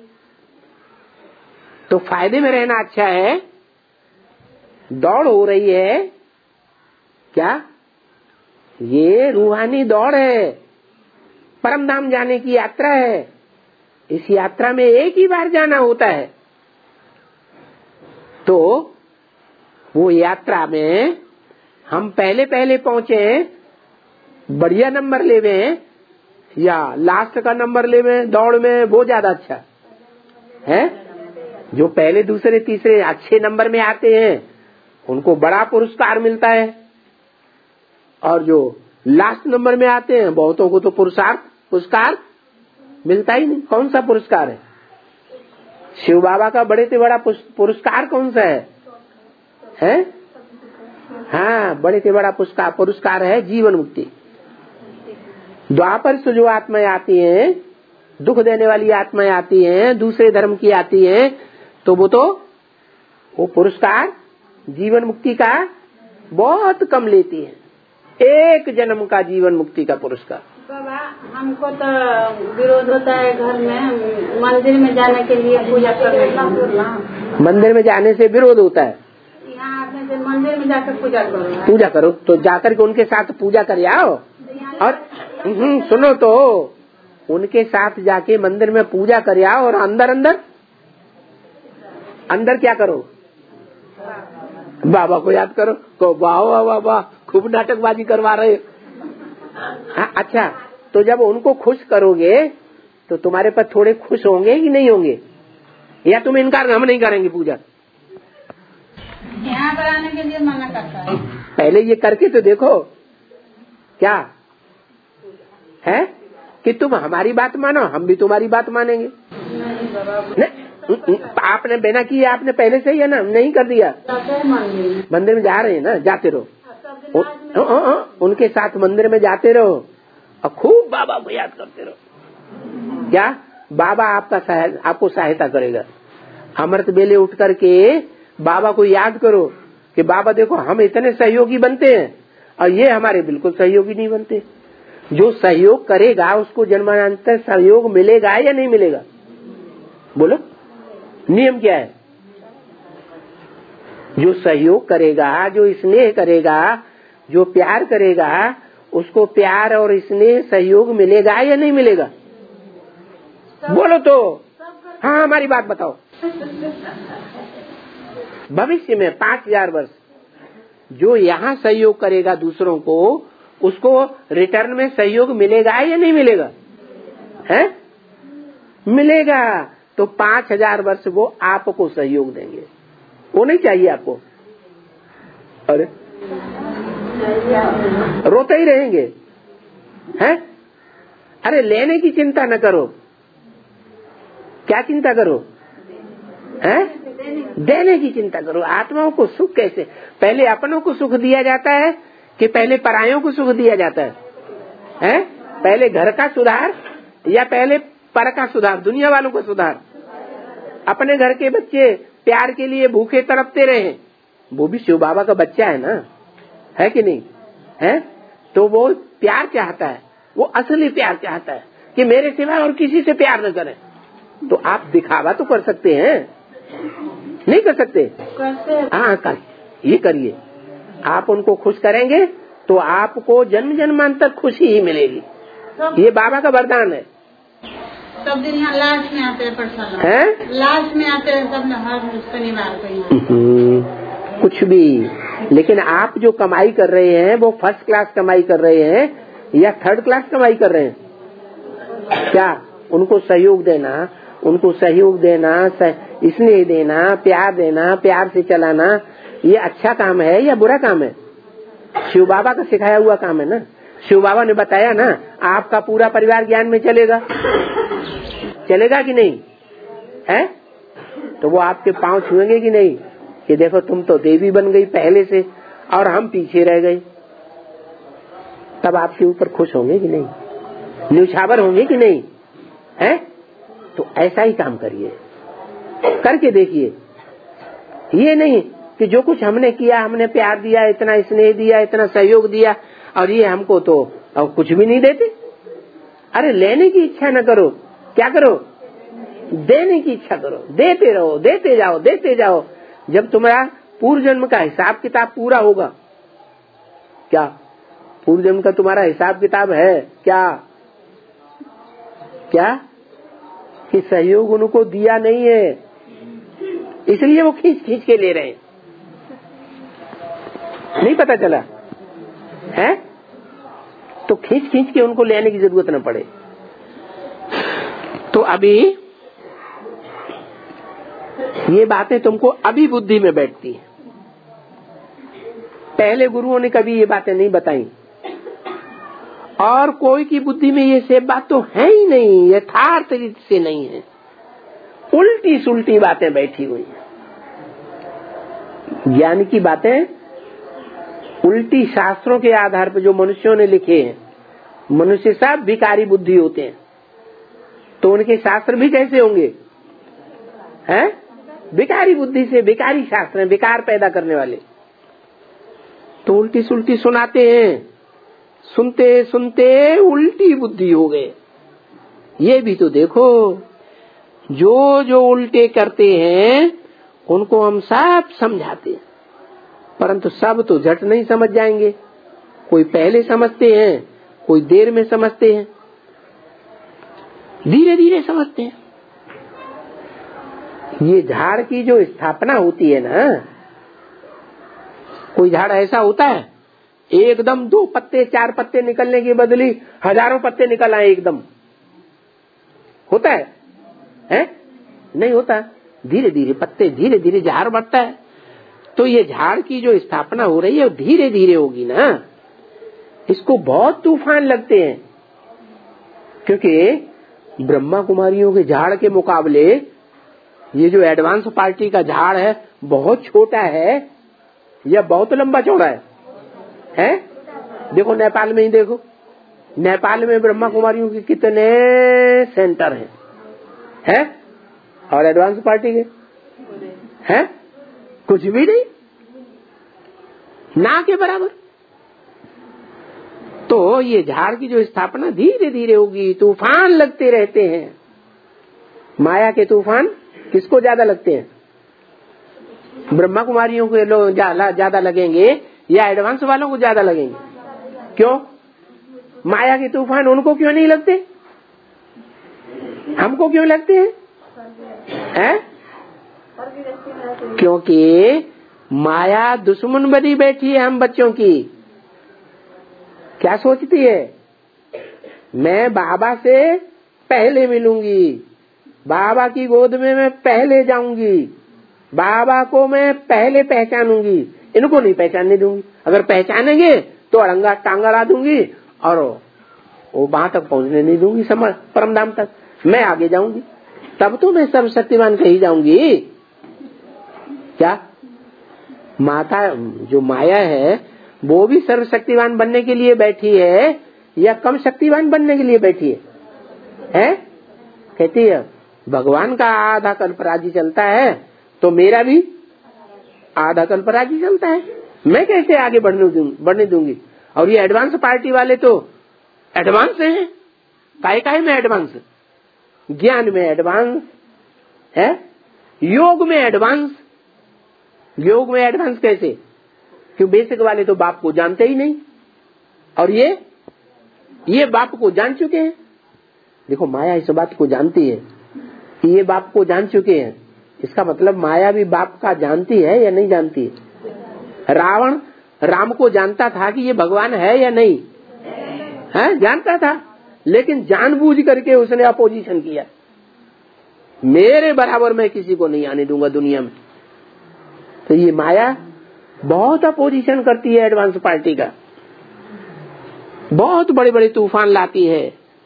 तो फायदे में रहना अच्छा है। दौड़ हो रही है क्या? ये रूहानी दौड़ है, परम धाम जाने की यात्रा है। इस यात्रा में एक ही बार जाना होता है। तो वो यात्रा में हम पहले पहले पहुंचे, बढ़िया नंबर लेवे या लास्ट का नंबर लेवे दौड़ में, वो ज्यादा अच्छा है। जो पहले दूसरे तीसरे अच्छे नंबर में आते हैं उनको बड़ा पुरस्कार मिलता है, और जो लास्ट नंबर में आते हैं बहुतों को तो पुरस्कार मिलता ही नहीं। कौन सा पुरस्कार है? शिव बाबा का बड़े से बड़ा पुरस्कार कौन सा है? हाँ, बड़े से बड़ा पुरस्कार है जीवन मुक्ति। द्वापर से जो आत्माएं आती हैं, दुख देने वाली आत्माएं आती हैं, दूसरे धर्म की आती हैं, तो वो पुरस्कार जीवन मुक्ति का बहुत कम लेती हैं। एक जन्म का जीवन मुक्ति का पुरस्कार। बाबा, हमको तो विरोध होता है घर में, मंदिर में जाने के लिए पूजा करने का। मंदिर में जाने से विरोध होता है। यहाँ आने से मंदिर में जाकर पूजा करो तो जाकर के उनके साथ पूजा कर आओ। और सुनो तो, उनके साथ जाके मंदिर में पूजा कर आओ, और अंदर क्या करो? बाबा को याद करो। को वाह वाह वाह, खूब नाटकबाजी करवा रहे। हाँ, अच्छा, तो जब उनको खुश करोगे तो तुम्हारे पर थोड़े खुश होंगे कि नहीं होंगे? या तुम इनकार, हम नहीं करेंगे पूजा? यहाँ पर आने के लिए मना करता है। पहले ये करके तो देखो क्या है कि तुम हमारी बात मानो, हम भी तुम्हारी बात मानेंगे। आपने बिना किए आपने पहले से ही है ना, नहीं कर दिया। मंदिर में जा रहे हैं ना, जाते रहो, उनके साथ मंदिर में जाते रहो और खूब बाबा को याद करते रहो। क्या बाबा आपको सहायता करेगा। अमृत बेले उठ करके बाबा को याद करो कि बाबा देखो हम इतने सहयोगी बनते हैं और ये हमारे बिल्कुल सहयोगी नहीं बनते। जो सहयोग करेगा उसको जन्मांतर सहयोग मिलेगा या नहीं मिलेगा? बोलो, नियम क्या है? जो सहयोग करेगा, जो स्नेह करेगा, जो प्यार करेगा, उसको प्यार और स्नेह सहयोग मिलेगा या नहीं मिलेगा? बोलो तो। हाँ, हमारी बात बताओ। भविष्य में 5000 वर्ष जो यहाँ सहयोग करेगा दूसरों को, उसको रिटर्न में सहयोग मिलेगा या नहीं मिलेगा? है, मिलेगा। तो 5000 वर्ष वो आपको सहयोग देंगे। वो नहीं चाहिए आपको? अरे रोते ही रहेंगे, हैं? अरे लेने की चिंता न करो। क्या चिंता करो? हैं? देने की चिंता करो। आत्माओं को सुख कैसे? पहले अपनों को सुख दिया जाता है कि पहले परायों को सुख दिया जाता है? हैं? पहले घर का सुधार या पहले पर का सुधार? दुनिया वालों का सुधार। अपने घर के बच्चे प्यार के लिए भूखे तड़पते रहे, वो भी शिव बाबा का बच्चा है ना, है कि नहीं? है? तो वो प्यार चाहता है, वो असली प्यार चाहता है कि मेरे सिवा और किसी से प्यार न करें। तो आप दिखावा तो कर सकते हैं, नहीं कर सकते? हाँ, ये करिए। आप उनको खुश करेंगे तो आपको जन्म जन्मांतर खुशी ही मिलेगी। ये बाबा का वरदान है। सब दिन यहाँ लास्ट में आते हैं, लास्ट में आते हैं सब, हर शनिवार को कुछ भी। लेकिन आप जो कमाई कर रहे हैं वो फर्स्ट क्लास कमाई कर रहे हैं या थर्ड क्लास कमाई कर रहे हैं? क्या उनको सहयोग देना, उनको सहयोग देना, स्नेह देना, प्यार से चलाना, ये अच्छा काम है या बुरा काम है? शिव बाबा का सिखाया हुआ काम है ना। शिव बाबा ने बताया ना, आपका पूरा परिवार ज्ञान में चलेगा कि नहीं? है? तो वो आपके पांव छुएंगे कि नहीं कि देखो तुम तो देवी बन गई पहले से और हम पीछे रह गए? तब आपके ऊपर खुश होंगे कि नहीं? न्यौछावर होंगे कि नहीं? है? तो ऐसा ही काम करिए, करके देखिए। ये नहीं कि जो कुछ हमने किया, हमने प्यार दिया, इतना स्नेह दिया, इतना सहयोग दिया और ये हमको तो कुछ भी नहीं देते। अरे लेने की इच्छा न करो, क्या करो, देने की इच्छा करो। देते रहो, देते जाओ, देते जाओ। जब तुम्हारा पूर्व जन्म का हिसाब किताब पूरा होगा, क्या पूर्व जन्म का तुम्हारा हिसाब किताब है क्या, क्या कि सहयोग उनको दिया नहीं है, इसलिए वो खींच खींच के ले रहे हैं। नहीं पता चला है? तो खींच खींच के उनको लेने की जरूरत न पड़े। तो अभी ये बातें तुमको अभी बुद्धि में बैठती हैं, पहले गुरुओं ने कभी ये बातें नहीं बताई, और कोई की बुद्धि में ये सब बात तो है ही नहीं, यथार्थ रीत से नहीं है, उल्टी सुल्टी बातें बैठी हुई हैं। ज्ञान की बातें उल्टी शास्त्रों के आधार पर जो मनुष्यों ने लिखे हैं, मनुष्य सब विकारी बुद्धि होते हैं, तो उनके शास्त्र भी कैसे होंगे, हैं? विकारी बुद्धि से विकारी शास्त्र हैं, विकार पैदा करने वाले। तो उल्टी सुल्टी सुनाते हैं, सुनते सुनते उल्टी बुद्धि हो गए। ये भी तो देखो, जो जो उल्टे करते हैं उनको हम सब समझाते हैं, परंतु सब तो झट नहीं समझ जाएंगे। कोई पहले समझते हैं, कोई देर में समझते हैं, धीरे धीरे समझते हैं। ये झाड़ की जो स्थापना होती है ना, कोई झाड़ ऐसा होता है एकदम 2 पत्ते 4 पत्ते निकलने की बदली हजारों पत्ते निकल आए एकदम, होता है? नहीं होता। धीरे धीरे पत्ते, धीरे धीरे झाड़ बढ़ता है। तो ये झाड़ की जो स्थापना हो रही है धीरे धीरे होगी ना। इसको बहुत तूफान लगते हैं, क्योंकि ब्रह्मा कुमारियों के झाड़ के मुकाबले ये जो एडवांस पार्टी का झाड़ है बहुत छोटा है या बहुत लंबा चौड़ा है? देखो नेपाल में ही देखो, नेपाल में ब्रह्मा कुमारियों के कितने सेंटर हैं? और एडवांस पार्टी के हैं कुछ भी नहीं, ना के बराबर। तो ये झाड़ की जो स्थापना धीरे धीरे होगी, तूफान लगते रहते हैं। माया के तूफान किसको ज्यादा लगते हैं? ब्रह्मा कुमारियों के लोग ज्यादा लगेंगे या एडवांस वालों को ज्यादा लगेंगे? क्यों? माया के तूफान उनको क्यों नहीं लगते, हमको क्यों लगते हैं? क्योंकि माया दुश्मन बनी बैठी है हम बच्चों की। क्या सोचती है? मैं बाबा से पहले मिलूंगी, बाबा की गोद में मैं पहले जाऊंगी, बाबा को मैं पहले पहचानूंगी, इनको नहीं पहचानने दूंगी। अगर पहचानेंगे तो अड़ंगा टांगा ला दूंगी और वो वहां तक पहुंचने नहीं दूंगी, समझ परमधाम तक मैं आगे जाऊंगी, तब तो मैं सर्वशक्तिमान कही जाऊंगी। क्या माता जो माया है वो भी सर्वशक्तिवान बनने के लिए बैठी है या कम शक्तिवान बनने के लिए बैठी है? कहती है भगवान का आधा कल्पराजी चलता है तो मेरा भी आधा कल्पराजी चलता है, मैं कैसे आगे बढ़ने दूंगी? और ये एडवांस पार्टी वाले तो एडवांस हैं, काय में एडवांस, ज्ञान में एडवांस है, योग में एडवांस। योग में एडवांस कैसे? क्यों बेसिक वाले तो बाप को जानते ही नहीं, और ये बाप को जान चुके हैं। देखो माया इस बात को जानती है कि ये बाप को जान चुके हैं, इसका मतलब माया भी बाप का जानती है या नहीं जानती है? रावण राम को जानता था कि ये भगवान है या नहीं है? जानता था, लेकिन जानबूझ करके उसने अपोजिशन किया, मेरे बराबर मैं किसी को नहीं आने दूंगा दुनिया में। तो ये माया बहुत अपोजिशन करती है एडवांस पार्टी का, बहुत बड़े बड़े तूफान लाती है।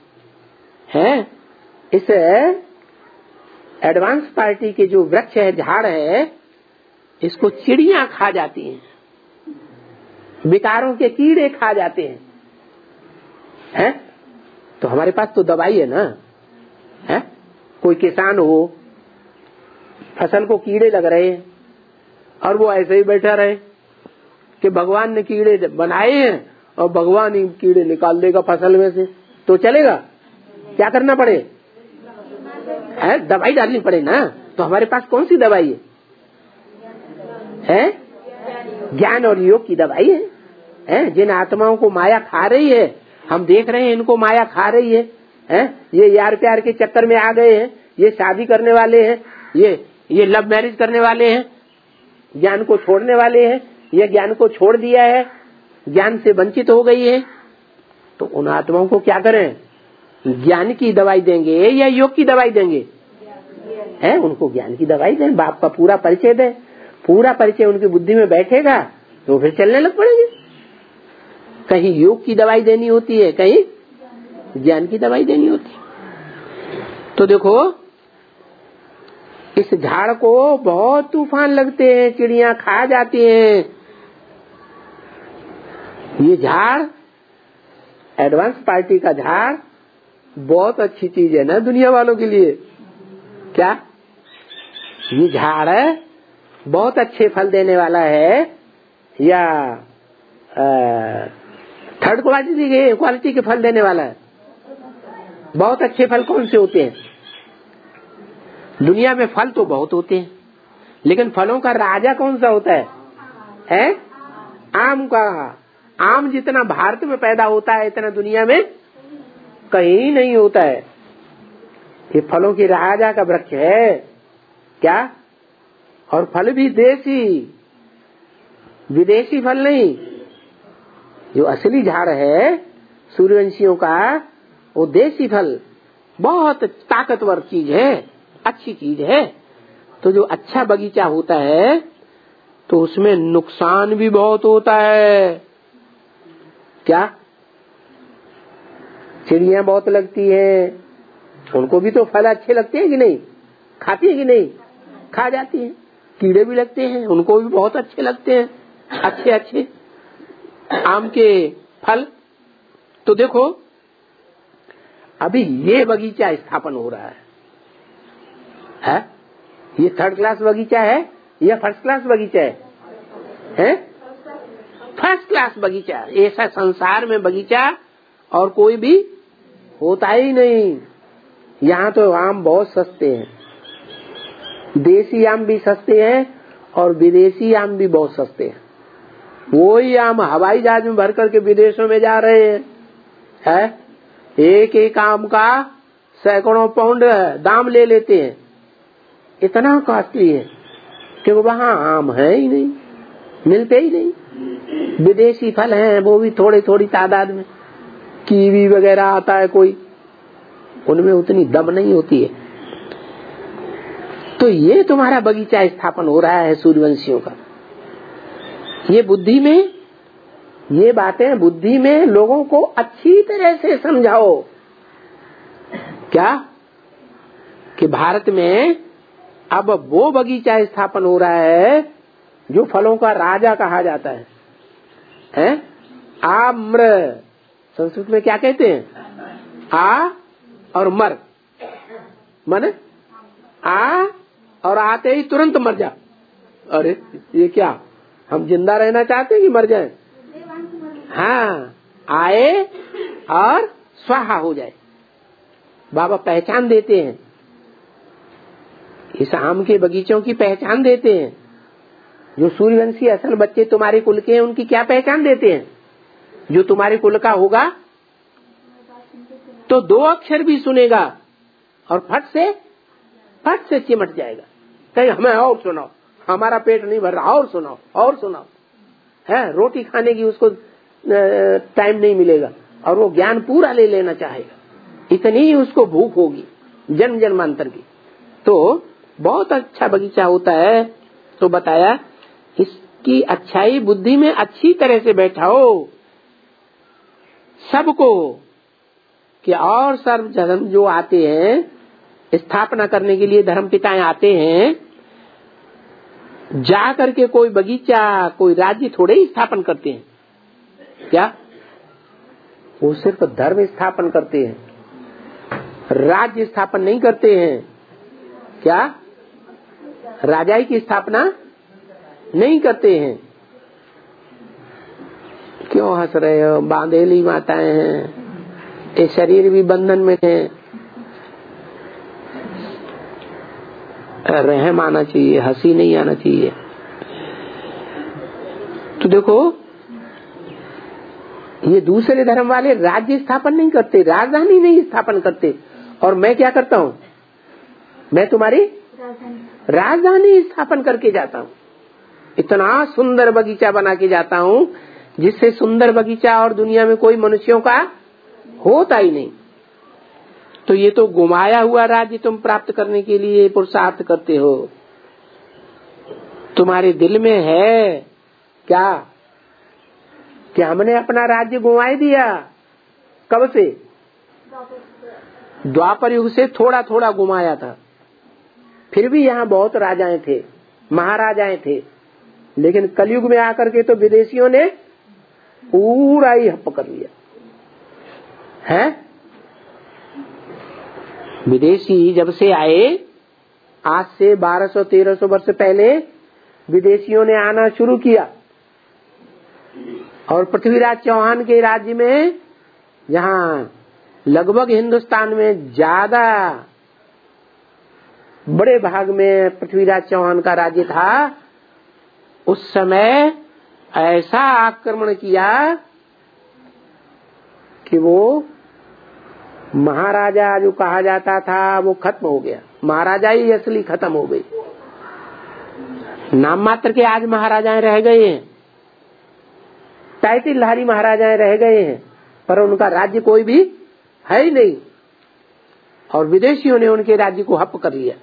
इस एडवांस पार्टी के जो वृक्ष है, झाड़ है, इसको चिड़ियां खा जाती हैं, विकारों के कीड़े खा जाते हैं। तो हमारे पास तो दवाई है ना, कोई किसान हो, फसल को कीड़े लग रहे हैं और वो ऐसे ही बैठा रहे कि भगवान ने कीड़े बनाए हैं और भगवान ही कीड़े निकाल देगा फसल में से, तो चलेगा? क्या करना पड़े? दवाई डालनी पड़े ना। तो हमारे पास कौन सी दवाई है? ज्ञान और योग की दवाई है। जिन आत्माओं को माया खा रही है, हम देख रहे हैं इनको माया खा रही है। ये यार प्यार के चक्कर में आ गए हैं, ये शादी करने वाले हैं, ये लव मैरिज करने वाले हैं, ज्ञान को छोड़ने वाले हैं, ये ज्ञान को छोड़ दिया है, ज्ञान से वंचित हो गई है। तो उन आत्माओं को क्या करें? ज्ञान की दवाई देंगे या योग की दवाई देंगे? उनको ज्ञान की दवाई दें, बाप का पूरा परिचय दें। पूरा परिचय उनकी बुद्धि में बैठेगा तो फिर चलने लग पड़ेंगे। कहीं योग की दवाई देनी होती है, कहीं ज्ञान की दवाई देनी होती है। तो देखो, इस झाड़ को बहुत तूफान लगते हैं, चिड़िया खा जाती हैं। ये झाड़, एडवांस पार्टी का झाड़ बहुत अच्छी चीज है ना दुनिया वालों के लिए। क्या ये झाड़ है बहुत अच्छे फल देने वाला है या थर्ड क्वालिटी के फल देने वाला है? बहुत अच्छे फल कौन से होते हैं? दुनिया में फल तो बहुत होते हैं, लेकिन फलों का राजा कौन सा होता है? आम का। आम जितना भारत में पैदा होता है इतना दुनिया में कहीं नहीं होता है। ये फलों की राजा का वृक्ष है। क्या? और फल भी देसी, विदेशी फल नहीं। जो असली झाड़ है सूर्यवंशियों का, वो देसी फल, बहुत ताकतवर चीज है, अच्छी चीज है। तो जो अच्छा बगीचा होता है तो उसमें नुकसान भी बहुत होता है। क्या? चिड़िया बहुत लगती है, उनको भी तो फल अच्छे लगते हैं कि नहीं? खाती है कि नहीं? खा जाती हैं। कीड़े भी लगते हैं, उनको भी बहुत अच्छे लगते हैं, अच्छे अच्छे आम के फल। तो देखो, अभी ये बगीचा स्थापन हो रहा है? ये थर्ड क्लास बगीचा है या फर्स्ट क्लास बगीचा है? फर्स्ट क्लास बगीचा। ऐसा संसार में बगीचा और कोई भी होता ही नहीं। यहाँ तो आम बहुत सस्ते हैं, देसी आम भी सस्ते हैं और विदेशी आम भी बहुत सस्ते हैं। वही आम हवाई जहाज में भर करके विदेशों में जा रहे हैं। एक एक आम का सैकड़ों पाउंड दाम ले लेते हैं। इतना कॉस्टली है क्योंकि वहाँ आम है ही नहीं, मिलते ही नहीं। विदेशी फल हैं, वो भी थोड़ी थोड़ी तादाद में। कीवी वगैरह आता है कोई, उनमें उतनी दम नहीं होती है। तो ये तुम्हारा बगीचा स्थापन हो रहा है सूर्यवंशियों का। ये बुद्धि में, ये बातें बुद्धि में लोगों को अच्छी तरह से समझाओ। क्या? कि भारत में अब वो बगीचा स्थापन हो रहा है जो फलों का राजा कहा जाता है। आम्र, संस्कृत में क्या कहते हैं? आ और मर, माने आ और आते ही तुरंत मर जा। अरे ये क्या, हम जिंदा रहना चाहते हैं कि मर जाएं? हाँ, आए और स्वाहा हो जाए। बाबा पहचान देते हैं, इस आम के बगीचों की पहचान देते हैं। जो सूर्यवंशी असल बच्चे तुम्हारे कुल के हैं उनकी क्या पहचान देते हैं? जो तुम्हारे कुल का होगा तो 2 अक्षर भी सुनेगा और फट से चिमट जाएगा। कहीं हमें और सुनाओ, हमारा पेट नहीं भर रहा, और सुनाओ और सुनाओ। है, रोटी खाने की उसको टाइम नहीं मिलेगा और वो ज्ञान पूरा ले लेना चाहेगा। इतनी ही उसको भूख होगी जन्म जन्मांतर की। तो बहुत अच्छा बगीचा होता है। तो बताया इसकी अच्छाई बुद्धि में अच्छी तरह से बैठाओ सबको, कि और सर्व धर्म जो आते हैं स्थापना करने के लिए, धर्म पिताएं आते हैं, जा करके कोई बगीचा कोई राज्य थोड़े ही स्थापन करते हैं। क्या? वो सिर्फ धर्म स्थापन करते हैं, राज्य स्थापन नहीं करते हैं। क्या? राजाई की स्थापना नहीं करते हैं। क्यों हंस रहे हो? बांधेली माताएं हैं, ये शरीर भी बंधन में है, रहम आना चाहिए, हंसी नहीं आना चाहिए। तो देखो, ये दूसरे धर्म वाले राज्य स्थापन नहीं करते, राजधानी नहीं स्थापन करते, और मैं क्या करता हूँ? मैं तुम्हारी राजधानी स्थापन करके जाता हूँ। इतना सुंदर बगीचा बना के जाता हूँ जिससे सुंदर बगीचा और दुनिया में कोई मनुष्यों का होता ही नहीं। तो ये तो गुमाया हुआ राज्य तुम प्राप्त करने के लिए पुरुषार्थ करते हो। तुम्हारे दिल में है क्या कि हमने अपना राज्य गुमाए दिया? कब से? द्वापर युग से थोड़ा थोड़ा गुमाया था। फिर भी यहाँ बहुत राजाएं थे, महाराजाएं थे, लेकिन कलयुग में आकर के तो विदेशियों ने पूरा ही हप कर लिया है। विदेशी जब से आए, आज से 1200-1300 वर्ष पहले विदेशियों ने आना शुरू किया, और पृथ्वीराज चौहान के राज्य में, जहाँ लगभग हिंदुस्तान में ज्यादा बड़े भाग में पृथ्वीराज चौहान का राज्य था, उस समय ऐसा आक्रमण किया कि वो महाराजा जो कहा जाता था वो खत्म हो गया। महाराजा ही असली खत्म हो गई। नाम मात्र के आज महाराजाएं रह गए हैं, टाइटिलधारी महाराजाएं रह गए हैं, पर उनका राज्य कोई भी है ही नहीं, और विदेशियों ने उनके राज्य को हप कर लिया।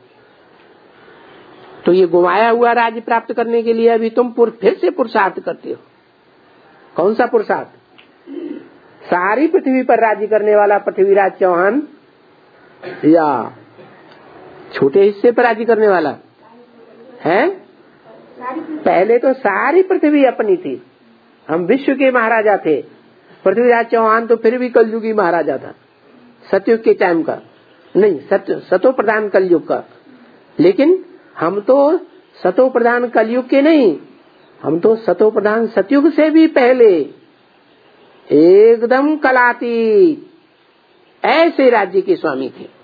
तो ये गुमाया हुआ राज्य प्राप्त करने के लिए अभी तुम फिर से पुरुषार्थ करते हो। कौन सा पुरुषार्थ? सारी पृथ्वी पर राज्य करने वाला पृथ्वीराज चौहान, या छोटे हिस्से पर राज्य करने वाला है? पहले तो सारी पृथ्वी अपनी थी, हम विश्व के महाराजा थे। पृथ्वीराज चौहान तो फिर भी कलयुगी महाराजा था, सतयुग के टाइम का नहीं, सतो प्रधान कलयुग का। लेकिन हम तो सतो प्रधान कलयुग के नहीं, हम तो सतो प्रधान सतयुग से भी पहले एकदम कलातीत ऐसे राज्य के स्वामी थे।